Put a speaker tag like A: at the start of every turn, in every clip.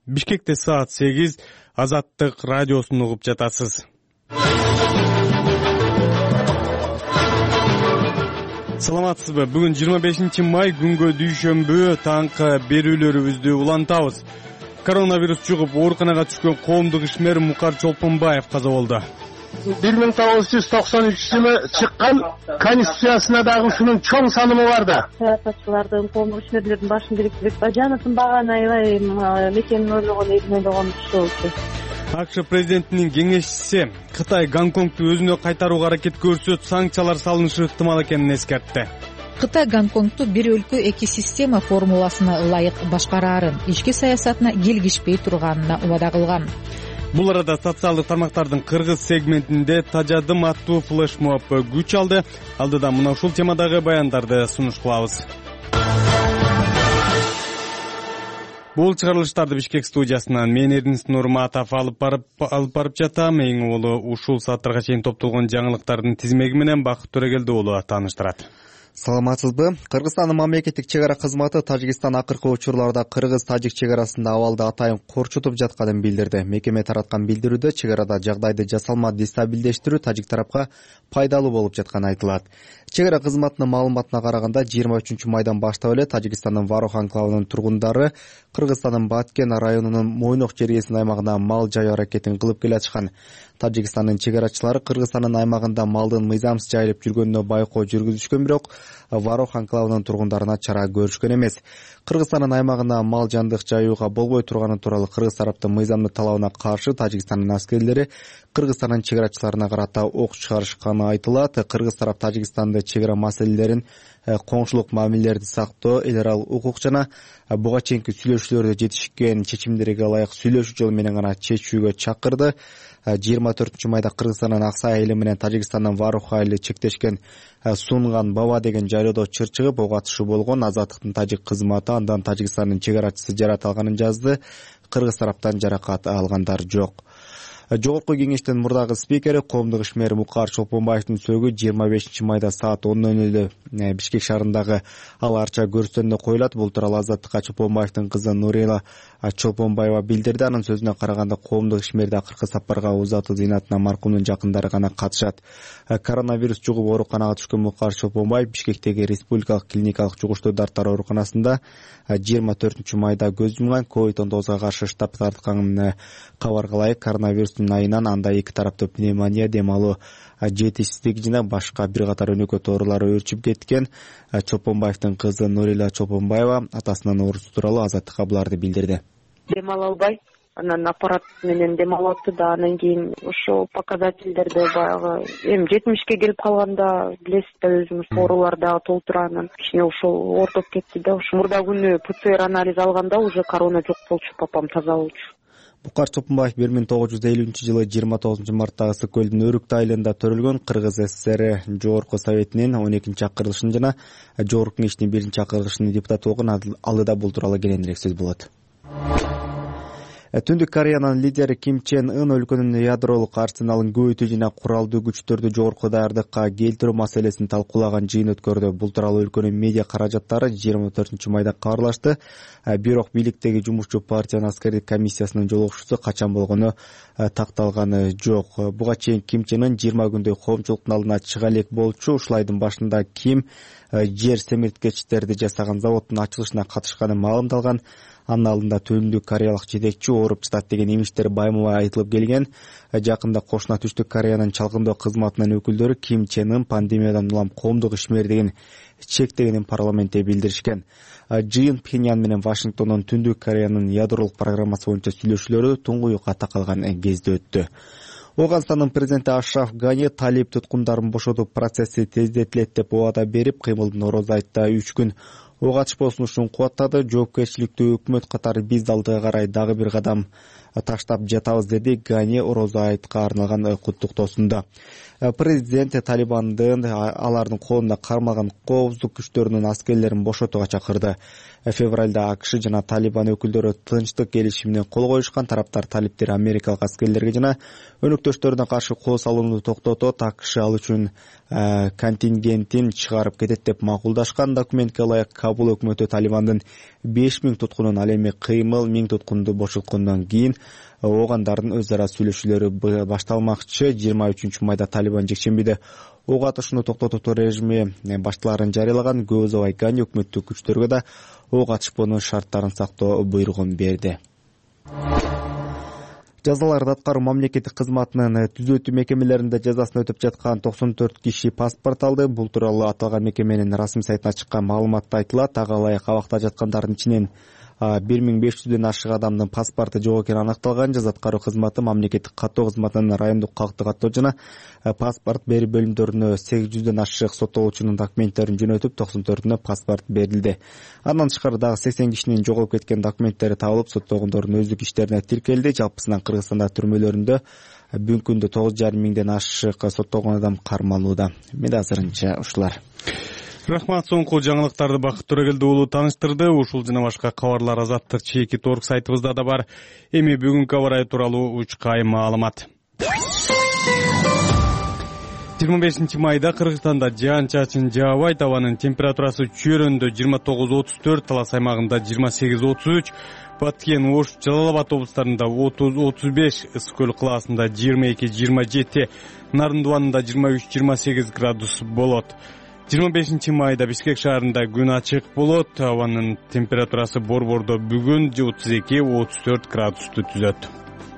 A: Бишкекте саат 8, Азаттык радиосун угуп жатасыз. Саламатсызбы? Бүгүн 25 май күнгө дүйшөмбү таңкы берүүлөрүбүздү улантабыз. Коронавирус жугуп ооруканага түшкөн коомдук ишмер Мукар Чолпонбаев каза болду.
B: 1993-жылы чыккан конституциясына дагы ушунун чоң санымы бар да.
C: Саясатчылардын, коомдук ишмерлердин башын бириктирип, Бажановдун баганы аябай мекенин ойлогон, элин ойлогон иш болчу.
A: АКШ президентинин кеңешчиси Кытай Гонконгду өзүнө кайтарууга аракет көрсө, санкциялар салынышы ыктымал экенин эскертти.
D: Кытай Гонконгду бир өлкө эки система формуласына ылайык башкараарын, ички саясатына келгишпей турганына убада кылган.
A: Бул арада социалдык тармактардын кыргыз сегментинде тажадым аттуу флешмоб күч алды. Алдыда мына ушул темадагы баяндарды сунуш кылабыз. Бул чыгарылыштарды Бишкек студиясынан мен Эрдинс Нурматов алып барып жатам. Эң улуу ушул сааттарга чейин топтолгон жаңылыктардын тизмеги менен Бакыт Төрөгелди уулу тааныштырат.
E: Саламатсызбы? Кыргызстандын мамлекеттик чек ара кызматы Тажикстан акыркы учурларда кыргыз-тажик чек арасында абалды атайын корчутуп жатканын билдирди. Мекеме тараткан билдирүүдө чек арада жагдайды жасалма дестабилдештирүү тажик тарапка пайдалуу болуп жатканы айтылат. Чек ара кызматынын маалыматына караганда 23-майдан баштап эле Тажикстандын Варох анклавынын тургундары Кыргызстандын Баткен районунун Мойнок чергесинин аймагына мал жайуу аракетин кылып келатышкан. Тажикстандын чек арачылары Кыргызстандын аймагында малдын мыйзамсыз жайылып жүргөнүнө байкоо жүргүзүшкөн, бирок Варох анклавынын тургундарына чара көрүшкөн эмес. Кыргызстандын аймагына мал жандык жайууга болбой турганы тууралуу кыргыз тараптын мыйзамдуу талабына каршы Тажикстандын аскерлери Кыргызстандын чек арачыларына карата ок чыгарышканы айтылат. Кыргыз тарап Тажикстанды чек ара маселелерин, коңшулук мамилелерди сактоо, эл аралык укук жана буга чейинки сүйлөшүүлөрдө жетишкен чечимдерге ылайык сүйлөшүү жолу менен гана чечүүгө чакырды. 24-майда Кыргызстандын Аксай айылы менен Тажикстандын Варох айылы чектешкен Сунган Баба деген жайлоодо чыр чыгып ок атышуу болгон. Азаттыктын тажик кызматы андан Тажикстандын чек арачысы жарат алганын жазды. Кыргыз тараптан жаракат алгандар жок. Жогорку кеңештин мурдагы спикери коомдук ишмер Мукар Чолпонбаевдин сөөгү 25-майда саат 10:00 Бишкек шаарындагы Ал Арча көрүстөрүндө коюлат. Бул тууралуу Азаттыкка Чолпонбаевдин кызы Нурила Чолпонбаева билдирди. Анын сөзүнө караганда коомдук ишмерде акыркы сапарга узатуу зыйнатына маркумдун жакындары гана катышат. Коронавирус жугуп ооруканага түшкөн Мукар Чолпонбаев Бишкектеги Республикалык клиникалык жугуштуу дарттар ооруканасында 24-майда көз жумган. COVID-19 каршы штаб тартканын кабаргалайык. Коронавирустун айынан анда эки тараптуу пневмония, дем алуу жетишсиздиги жана башка бир катар өнөкөт оорулары өрчүп кеткен. Чолпонбаевдин кызы Нурила Чолпонбаева атасынын оорусу тууралуу Азаттыкка буларды билдирди.
C: Дем ала албай, анан аппарат менен дем алып атты да, анан кийин ошо показательдерди баягы 70ке келип калганда билесиз да, өзүңүз оорулар дагы толтура, анан кичине ошол ортоп кетти да. Ошо мурда күнү ПЦР анализ алганда уже корона жок болчу, папам таза болчу.
E: Мукар Чолпонбаев 1950-жылы 29-марттагы Ысык көлдүн Өрүктү айылында төрөлгөн. Кыргыз ССР Жогорку Советинин 12-чакырылышын жана Жогорку кеңештин 1-чакырылышынын депутаты болгон. Алдыда бул тууралуу кененирээк сөз болот. Түндүк Кореянын лидери Ким Чен Ын өлкөнүн ядролук арсеналын көбөйтүү жана куралдуу күчтөрдү жогорку даярдыкка келтирүү маселесин талкуулаган жыйын өткөрдү. Бул тууралуу өлкөнүн медиа каражаттары 24-майда кабарлашты. Бирок бийликтеги жумушчу партиянын аскердик комиссиясынын жолугушуусу качан болгону такталганы жок. Буга чейин Ким Чен Ын 20 күндөй коомчулуктун алдына чыга элек болчу. Ушул айдын башында Ким жер семирткечтерди жасаган заводдун ачылышына катышканы маалымдалган. Анын алдында Түндүк Кореялык жетекчи ооруп жатат деген эмиштер байма-бай айтылып келген. Жакында кошуна Түштүк Кореянын чалгындоо кызматынын өкүлдөрү Ким Чен Ын пандемиядан улам коомдук ишмердигин чектегенин парламентте билдиришкен. Жыйын Пхеньян менен Вашингтондун Түндүк Кореянын ядролук программасы боюнча сүйлөшүүлөрү туңгуюкка такалган кезде өттү. Оганстандын президенти Ашраф Гани талип туткундарын бошотуу процесси тездетилет деп убада берип, кыймылдын орозу айтта 3 күн ок атышпоо сунушун кубаттады. Жоопкерчиликтүү өкмөт катары биз алдыга карай дагы бир кадам таштап жатабыз, деди Гани орозу айтка арналган куттуктоосунда. Президент Талибандын алардын колунда кармалган коопсуздук күчтөрүнүн аскерлерин бошотууга чакырды. Февралда АКШ жана Талибан өкүлдөрү тынчтык келишимине кол коюшкан. Тараптар талиптер америкалык аскерлерге жана өнөктөштөрүнө каршы кол салууну токтотот. АКШ ал үчүн контингентин чыгарып кетет деп макулдашкан. Документке ылайык Кабул өкмөтү Талибандын 5000 туткунун, ал эми кыймыл 1000 туткунду бошоткондон кийин оогандардын өз ара сүйлөшүүлөрү башталмакчы. 23 майда Талибан жекшембиде ок атышууну токтотуу режими башталарын жарыялаган. Көп узабай Гани өкмөттүк күчтөргө да ок атышпоонун шарттарын сактоо буйругун берди. Жазаларды аткаруу мамлекеттик кызматынын түзөтүү мекемелеринде жазасын өтөп жаткан 94 киши паспорт алды. Бул тууралуу аталган мекеменин расмий сайтына чыккан маалыматта айтылат. Ага ылайык абакта жаткандардын ичинен 1500дөн ашык адамдын паспорту жок экени аныкталган. Жаза аткаруу кызматы мамлекеттик каттоо кызматынын райондук калктык каттоо жана паспорт берүү бөлүмдөрүнө 800дөн ашык соттолуучунун документтерин жөнөтүп, 94-үнө паспорт берилди. Андан тышкары дагы 80 кишинин жоголуп кеткен документтери табылып, соттолгондордун өздүк иштерине тиркелди. Жалпысынан Кыргызстанда түрмөлөрүндө бүгүнкү күндө 9,5 миңден ашык соттолгон адам кармалууда. Менде азырынча ушулар.
A: Рахмат. Соңку жаңылыктарды Бакыт Төрөгелди уулу тааныштырды. Ушул жана башка кабарлар Азаттык чеки торг сайтыбызда да бар. Эми бүгүнкү аба ырайы тууралуу учкай маалымат. 25 майда Кыргызстанда жаан-чачын жаабайт. Абанын температурасы Чөйрөндө 29-34, Талас аймагында 28-33, Баткен, Ош, Жалал Абад облустарында 30-35, Ысык көл кылаасында 22-27, Нарын дубанында 23-28 градус болот. 25 майда Бишкек шаарында күн ачык болот. Абанын температурасы Борбордо бүгүн 32-34 градусту түзөт.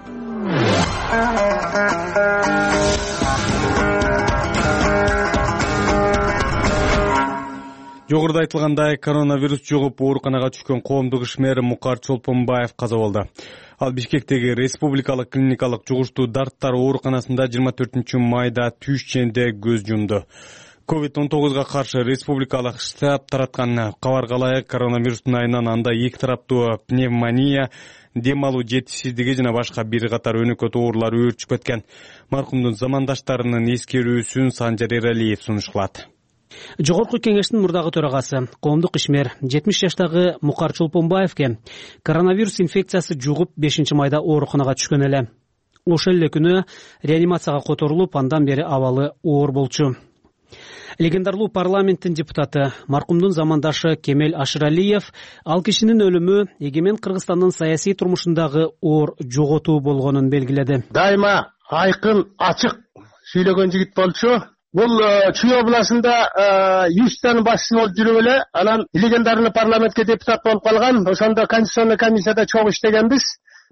A: Жогоруда айтылгандай, коронавирус жугуп ооруканага түшкөн коомдук ишмер Мукар Чолпонбаев каза болду. Ал Бишкектеги Республикалык клиникалык жугуштуу дарттар ооруканасында 24 майда түшченде көз жумду. COVID-19 каршы республикалык штаб тараткан кабарга ылайык коронавирустун айынан анда эки тараптуу пневмония, дем алуу жетишсиздиги жана башка бир катар өнөкөт оорулар өөрчүп кеткен. Маркумдун замандаштарынын эскерүүсүн Санжар Эралиев сунушталат.
F: Жогорку кеңештин мурдагы төрагасы, коомдук ишмер 70 жаштагы Мукар Чолпонбаевке коронавирус инфекциясы жугуп 5 майда ооруканага түшкөн эле. Ошол эле күнү реанимацияга которулуп, андан бери абалы оор болчу. Легендарлуу парламенттин депутаты, маркумдун замандашы Кемел Ашыралиев ал кишинин өлүмү эгемен Кыргызстандын саясий турмушундагы оор жоготуу болгонун белгиледи.
B: Дайыма айкын, ачык сүйлөгөн жигит болчу. Бул Чүй областында юстаны башчысы болуп жүрүп эле, анан легендарный парламентке депутат болуп калган. Ошондо конституционный комиссияда чогуу иштегенбиз.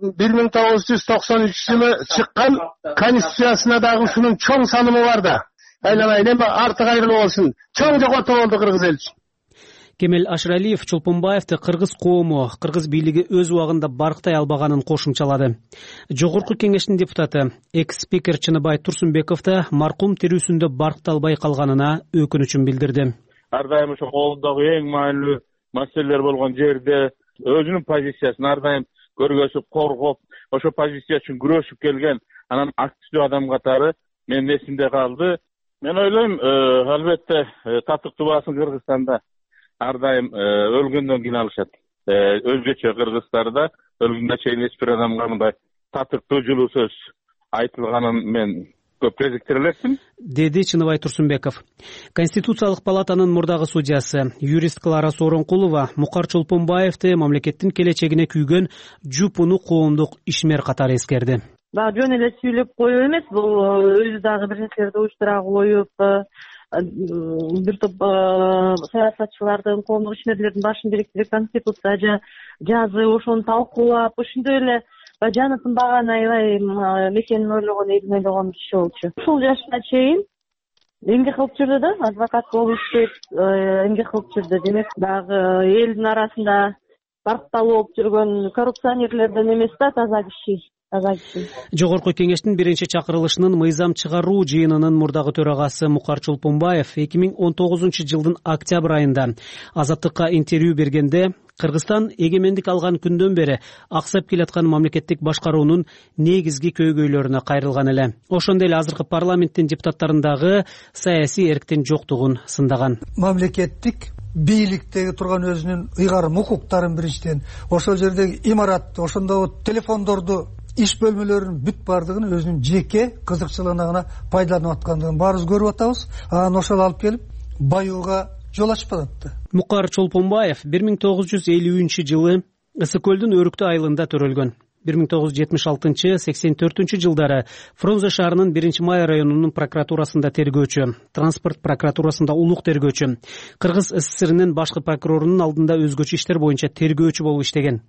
B: 1993 жылы чыккан конституциясына дагы ушунун чоң санымы бар да. Айланайын, эми арты кайрылуу болсун. Чоң жоготуу болду кыргыз эл үчүн.
F: Кемел Ашыралиев Чолпонбаевди кыргыз коому, кыргыз бийлиги өз убагында барктай албаганын кошумчалады. Жогорку кеңештин депутаты, экс-спикер Чыныбай Турсунбеков да маркум тирүүсүндө баркталбай калганына өкүнүчүн билдирди.
G: Ар дайым ошо коомдогу эң маанилүү маселелер болгон жерде өзүнүн позициясын ар дайым көргөзүп, коргоп, ошо позиция үчүн күрөшүп келген анан активдүү адам катары менин эсимде калды. Мен ойлойм, албетте татыктуу баасын Кыргызстанда ар дайым өлгөндөн кийин алышат. Өзгөчө Кыргыздарда өлгөнгө чейин эч бир адамга мындай татыктуу жылуу сөз айтылганын мен көп кезиктире элекмин,
F: деди Чыныбай Турсунбеков. Конституциялык палатанын мурдагы судьясы, юрист Клара Сооронкулова Мукар Чолпонбаевди мамлекеттин келечегине күйгөн жупуну коомдук ишмер катары эскерди.
C: Жөн эле сүйлөп коюу эмес, бул өзү дагы бир нерселерди уюштура коюп, бир топ саясатчылардын, коомдук ишмерлердин башын бириктирип конституция жазып, ошону талкуулап, ошондой эле жаны тынбаган аябай мекенин ойлогон, элин ойлогон киши болчу. Ушул жашына чейин эмгек кылып жүрдү да, адвокат болуп иштеп, эмгек кылып жүрдү. Демек, дагы элдин арасында баркталуу болуп жүргөн коррупционерлерден эмес да, таза киши.
F: Жогорку кеңештин биринчи чакырылышынын мыйзам чыгаруу жыйынынын мурдагы төрагасы Мукар Чолпонбаев 2019 жылдын октябрь айында Азаттыкка интервью бергенде Кыргызстан эгемендик алган күндөн бери аксап келаткан мамлекеттик башкаруунун негизги көйгөйлөрүнө кайрылган эле. Ошондой эле азыркы парламенттин депутаттарындагы саясий эрктин жоктугун сындаган.
H: Мамлекеттик бийликтеги турган өзүнүн ыйгарым укуктарын биринчиден, ошол жердеги имаратты, ошондогу телефондорду иш бөлмөлөрүнүн бүт бардыгын өзүнүн жеке кызыкчылыгына гана пайдаланып аткандыгын баарыбыз көрүп атабыз. Анан ошол алып келип баюуга жол ачып атат.
F: Мукар Чолпонбаев 1953-жылы Ысык көлдүн Өрүктү айылында төрөлгөн. 1976-84 жылдары Фрунзе шаарынын 1-Май районунун прокуратурасында тергөөчү, транспорт прокуратурасында улук тергөөчү, Кыргыз СССРинин башкы прокурорунун алдында өзгөчө иштер боюнча тергөөчү болуп иштеген.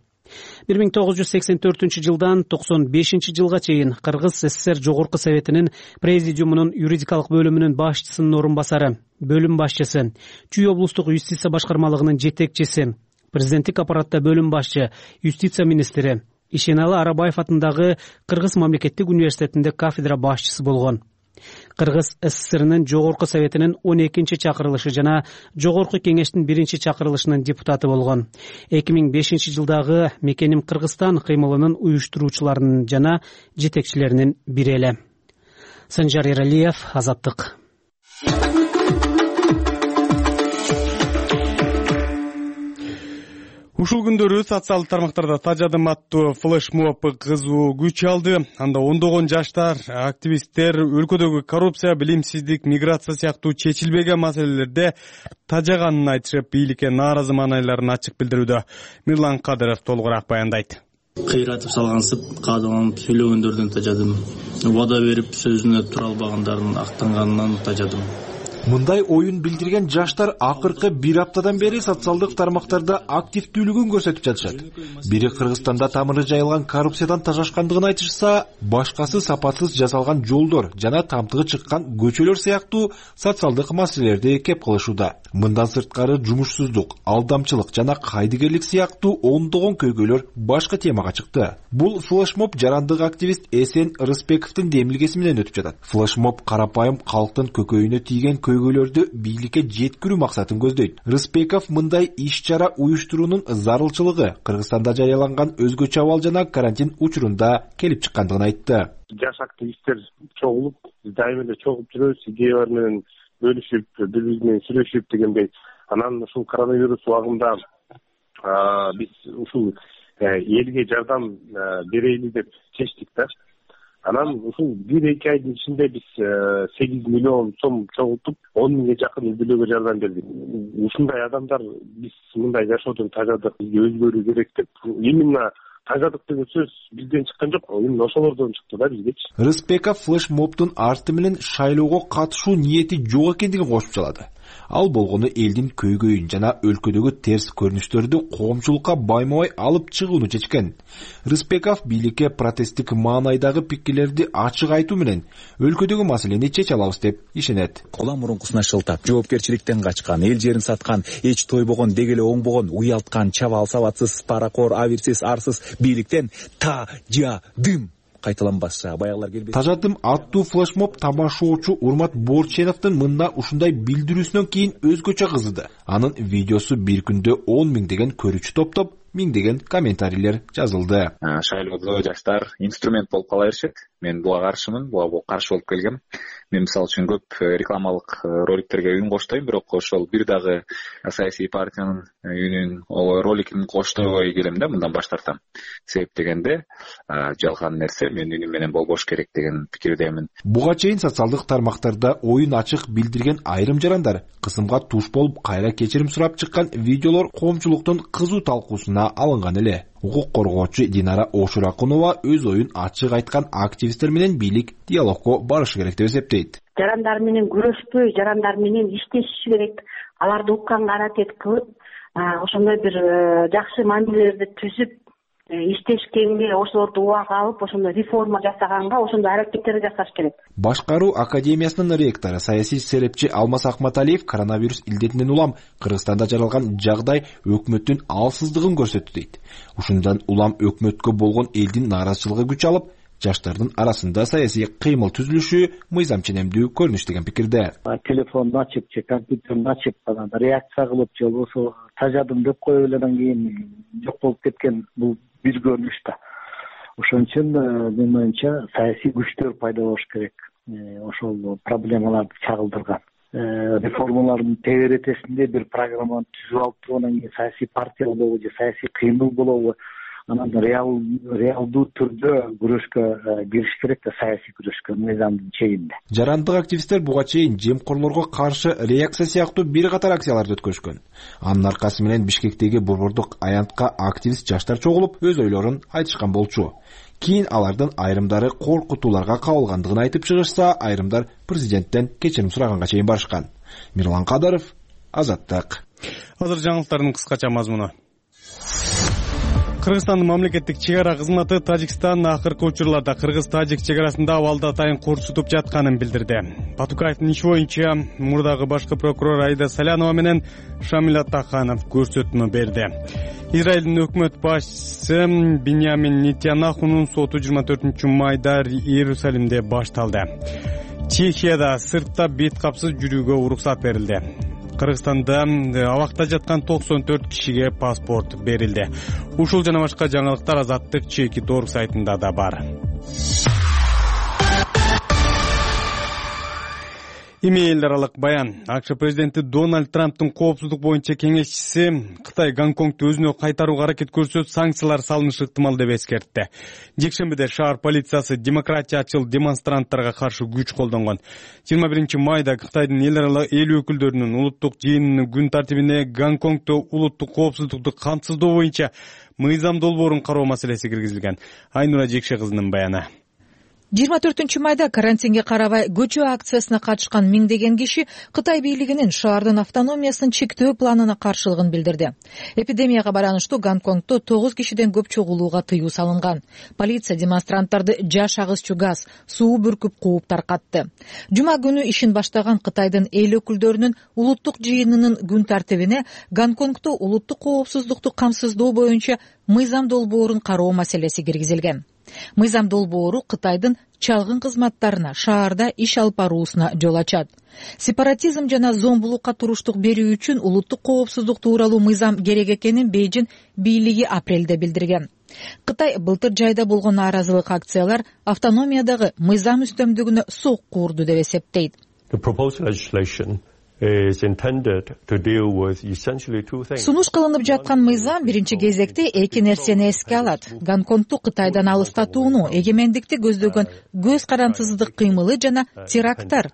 F: 1984 жылдан 95 жылга чейин Кыргыз СССР Жогорку Советинин Президиумунун юридикалык бөлүмүнүн башчысынын орун басары, бөлүм башчысы, Чүй облустук юстиция башкармалыгынын жетекчиси, президенттик аппаратта бөлүм башчы, юстиция министри, Ишеналы Арабаев атындагы Кыргыз мамлекеттик университетинде кафедра башчысы болгон. Кыргыз СССРинин Жогорку Советинин 12-чакырылышы жана Жогорку Кеңештин 1-чакырылышынын депутаты болгон. 2005 жылдагы Мекеним Кыргызстан кыймылынын уюштуруучуларынын жана жетекчилеринин бири эле. Санжар Эралиев, Азаттык.
A: Ушул күндөрү социалдык тармактарда тажадым аттуу флешмоб кызуу күч алды. Анда ондогон жаштар, активисттер өлкөдөгү коррупция, билимсиздик, миграция сыяктуу чечилбеген маселелерде тажаганын айтышып, бийликке нааразы маанайларын ачык билдирүүдө. Мирлан Кадыров толугураак баяндайт.
I: Кыйратып салгансып, каадаланып сүйлөгөндөрдөн тажадым. Убада берип сөзүнө тура албагандардын актанганынан тажадым.
J: Мындай оюн билдирген жаштар акыркы бир аптадан бери социалдык тармактарда активдүүлүгүн көрсөтүп жатышат. Бири Кыргызстанда тамыры жайылган коррупциядан тажашкандыгын айтышса, башкасы сапатсыз жасалган жолдор жана тамтыгы чыккан көчөлөр сыяктуу социалдык маселелерди кеп кылышууда. Мындан сырткары жумушсуздук, алдамчылык жана кайдыгерлик сыяктуу ондогон көйгөйлөр башкы темага чыкты. Бул флешмоб жарандык активист Эсен Рысбековдун демилгеси менен өтүп жатат. Флешмоб карапайым калктын көкөйүнө тийген көйгөйлөрдү бийликке жеткирүү максатын көздөйт. Рысбеков мындай иш-чара уюштуруунун зарылчылыгы Кыргызстанда жарыяланган өзгөчө абал жана карантин учурунда келип чыккандыгын айтты.
B: Жаш активисттер чогулуп, дайыма эле чогуп жүрөбүз, идеялар менен бөлүшүп, бири-бири менен сүйлөшүп дегендей. Анан ушул коронавирус убагында биз ушул элге жардам берели деп чечтик да. Анан ушул 1-2 айдын ичинде биз 8 миллион сом чогултуп, 10 миңге жакын үй бүлөгө жардам бердик. Ушундай адамдар биз мындай жашоодон тажадык, бизге өзгөрүү керек деп. Именно тажадык деген сөз бизден чыккан жок, именно ошолордон чыкты да бизгечи.
J: Рысбеков флешмобдун арты менен шайлоого катышуу ниети жок экендигин кошуп чалады. Ал болгону элдин көйгөйүн жана өлкөдөгү терс көрүнүштөрдү коомчулукка байма-бай алып чыгууну чечкен. Рысбеков бийликке протесттик маанайдагы пикирлерди ачык айтуу менен өлкөдөгү маселени чече алабыз деп ишенет.
K: Кулам мурункусуна шылтап, жоопкерчиликтен качкан, эл жерин саткан, эч тойбогон, дегеле оңбогон, уялткан, чабал сабатсыз, паракор, абирсиз, арсыз бийликтен тажадым кайталанбаса баягылар келбейт.
J: Тажадым аттуу флешмоб тамашоочу Урмат Борченовдун мында ушундай билдирүүсүнөн кийин өзгөчө кызыды. Анын видеосу бир күндө 10 миңдеген көрүүчү топтоп, миңдеген комментарийлер жазылды.
L: Шайлоодо жаштар инструмент болуп кала беришет. Мен буга каршымын, буга каршы болуп келгем. Мен мисалы үчүн көп рекламалык роликтерге үн коштойм, бирок ошол бир дагы саясий партиянын үнүн, роликин коштойбой келем да, мындан баш тартам. Себеп дегенде жалган нерсе менин үнүм менен болбош керек деген пикирдемин.
J: Буга чейин социалдык тармактарда оюн ачык билдирген айрым жарандар кысымга туш болуп кайра кечирим сурап чыккан видеолор коомчулуктун кызуу талкуусуна алынган эле. Укук коргоочу Динара Ошуракунова өз оюн ачык айткан активисттер менен бийлик диалогко барышы керек деп эсептейт.
M: Жарандар менен күрөшпөй, жарандар менен иштешиш керек. Аларды укканга аракет кылып, ошондой бир жакшы мамилелерди түзүп, иштешкенге, ошолорду убага алып, ошондой реформа жасаганга, ошондой аракеттер жасаш керек.
J: Башкаруу академиясынын ректору, саясий серепчи Алмаз Акматалиев коронавирус илдетинен улам Кыргызстанда жаралган жагдай өкмөттүн алсыздыгын көрсөттү дейт. Ушундан улам өкмөткө болгон элдин нааразычылыгы күч алып, жаштардын арасында саясий кыймыл түзүлүшү мыйзам ченемдүү көрүнүш деген пикирде.
N: Телефонду ачып, же компьютерди ачып, реакция кылып, же болбосо тажадым деп коюп эле анан кийин жок болуп кеткен бул бир көрүнүш да. Ошон үчүн менин оюмча саясий күчтөр пайда болуш керек. Ошол проблемаларды чагылдырган. Реформалардын тегеретесинде бир программаны түзүп алып, анан кийин саясий партия болобу же саясий кыймыл болобу, анан реалдуу түрдө күрөшкө кириш керек да, саясий күрөшкө мыйзамдын чегинде.
J: Жарандык активисттер буга чейин жемкорлорго каршы реакция сыяктуу бир катар акцияларды өткөрүшкөн. Анын аркасы менен Бишкектеги борбордук аянтка активист жаштар чогулуп, өз ойлорун айтышкан болчу. Кийин алардын айрымдары коркутууларга кабылгандыгын айтып чыгышса, айрымдар президенттен кечирим сураганга чейин барышкан. Мирлан Кадаров, Азаттык.
A: Азыр жаңылыктардын кыскача мазмуну. Кыргызстандын мамлекеттик чегара кызматы Тажикстан акыркы учурларда кыргыз-тажик чегарасында абалды атайын корчутуп жатканын билдирди. Батукаевдин иши боюнча мурдагы башкы прокурор Аида Салянова менен Шамил Атаханов көрсөтмө берди. Израилдин өкмөт башчысы Биньямин Нетаньяхунун соту 24 майда Иерусалимде башталды. Чехияда сыртта бет капсыз жүрүүгө уруксат берилди. Кыргызстанда абакта жаткан 94 кишиге паспорт берилди. Ушул жана башка жаңылыктар Азаттык Чекит.org сайтында да бар. Эл аралык баян. АКШ президенти Дональд Трамптын коопсуздук боюнча кеңешчиси Кытай Гонконгду өзүнө кайтарууга аракет көрсө, санкциялар салынышы ыктымал деп эскертти. Жекшембиде шаар полициясы демократиячыл демонстранттарга каршы күч колдонгон. 21 майда Кытайдын эл өкүлдөрүнүн улуттук жыйынынын күн тартибине Гонконгдо улуттук коопсуздукту камсыздоо боюнча мыйзам долбоорун кароо маселеси киргизилген. Айнура Жекше кызынын баяны.
D: 24 майда карантинге карабай көчө акциясына катышкан миңдеген киши Кытай бийлигинин шаардын автономиясын чектөө планына каршылыгын билдирди. Эпидемияга байланыштуу Гонконгдо 9 кишиден көп чогулууга тыюу салынган. Полиция демонстранттарды жаш агызчу газ, суу бүркүп кууп таркатты. Жума күнү ишин баштаган Кытайдын эл өкүлдөрүнүн улуттук жыйынынын күн тартибине Гонконгдо улуттук коопсуздукту камсыздоо боюнча мыйзам долбоорун кароо маселеси киргизилген. Мыйзам долбоору Кытайдын чалгын кызматтарына шаарда иш алып баруусуна жол ачат. Сепаратизм жана зомбулукка туруштук берүү үчүн улуттук коопсуздук тууралуу мыйзам керек экенин Бейжин бийлиги апрелде билдирген. Кытай былтыр жайда болгон нааразылык акциялар автономиядагы мыйзам үстөмдүгүнө сокку урду деп эсептейт. Сунуш кылынып жаткан мыйзам биринчи кезекте эки нерсени эске алат. Гонконгду Кытайдан алыстатууну, эгемендикти көздөгөн көз карандысыздык кыймылы жана теракттар.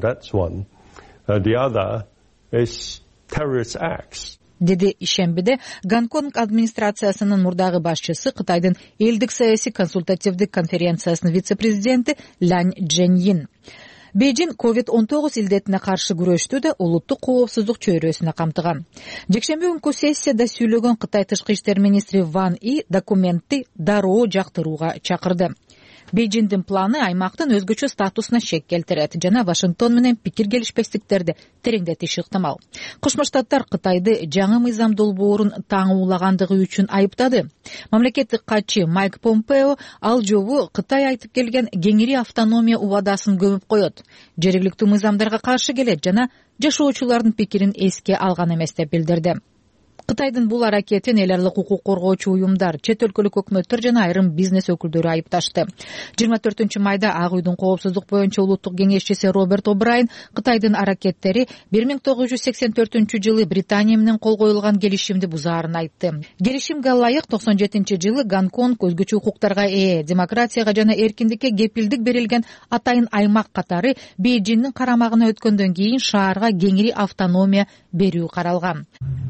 D: Деди ишембиде Гонконг администрациясынын мурдагы башчысы, Кытайдын элдик саясий консультативдик конференциясынын вице-президенти Лань Чжэньин. Бейжин COVID-19 илдетине каршы күрөштү да улуттук коопсуздук чөйрөсүнө камтыган. Жекшемби күнкү сессияда сүйлөгөн Кытай тышкы иштер министри Ван И документти дароо жактырууга чакырды. Бейжиндин планы аймактын өзгөчө статусуна шек келтирет жана Вашингтон менен пикир келишпестиктерди тереңдетиши ыктымал. Кошмо Штаттар Кытайды жаңы мыйзам долбоорун таңуулагандыгы үчүн айыптады. Мамлекеттик катчы Майк Помпео ал жолу Кытай айтып келген кеңири автономия убадасын көмүп коет. Жергиликтүү мыйзамдарга каршы келет жана жашоочулардын пикирин эске алган эмес деп билдирди. Кытайдын бул аракетин эл аралык укук коргоочу уюмдар, чет өлкөлүк өкмөттөр жана айрым бизнес өкүлдөрү айыпташты. 24 майда Ак үйдүн коопсуздук боюнча улуттук кеңешчиси Роберт О'Брайен Кытайдын аракеттери 1984 Британия менен кол коюлган келишимди бузаарын айтты. Келишимге ылайык 97 Гонконг өзгөчө укуктарга ээ, демократияга жана эркиндикке кепилдик берилген атайын аймак катары Бейжиндин карамагына өткөндөн кийин шаарга кеңири автономия берүү каралган.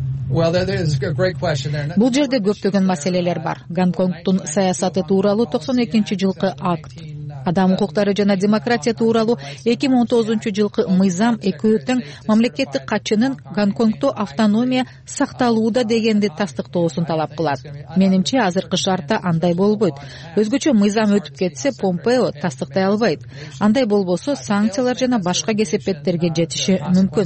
D: Бул жерде көптөгөн маселелер бар. Гонконгдун саясаты тууралуу 92 жылкы акт, адам укуктары жана демократия тууралуу 2019 жылкы мыйзам экөө тең мамлекеттик катчынын Гонконгдо автономия сакталууда дегенди тастыктоосун талап кылат. Менимче азыркы шартта андай болбойт. Өзгөчө мыйзам өтүп кетсе, Помпео тастыктай албайт. Андай болбосо санкциялар жана башка кесепеттерге жетиши мүмкүн.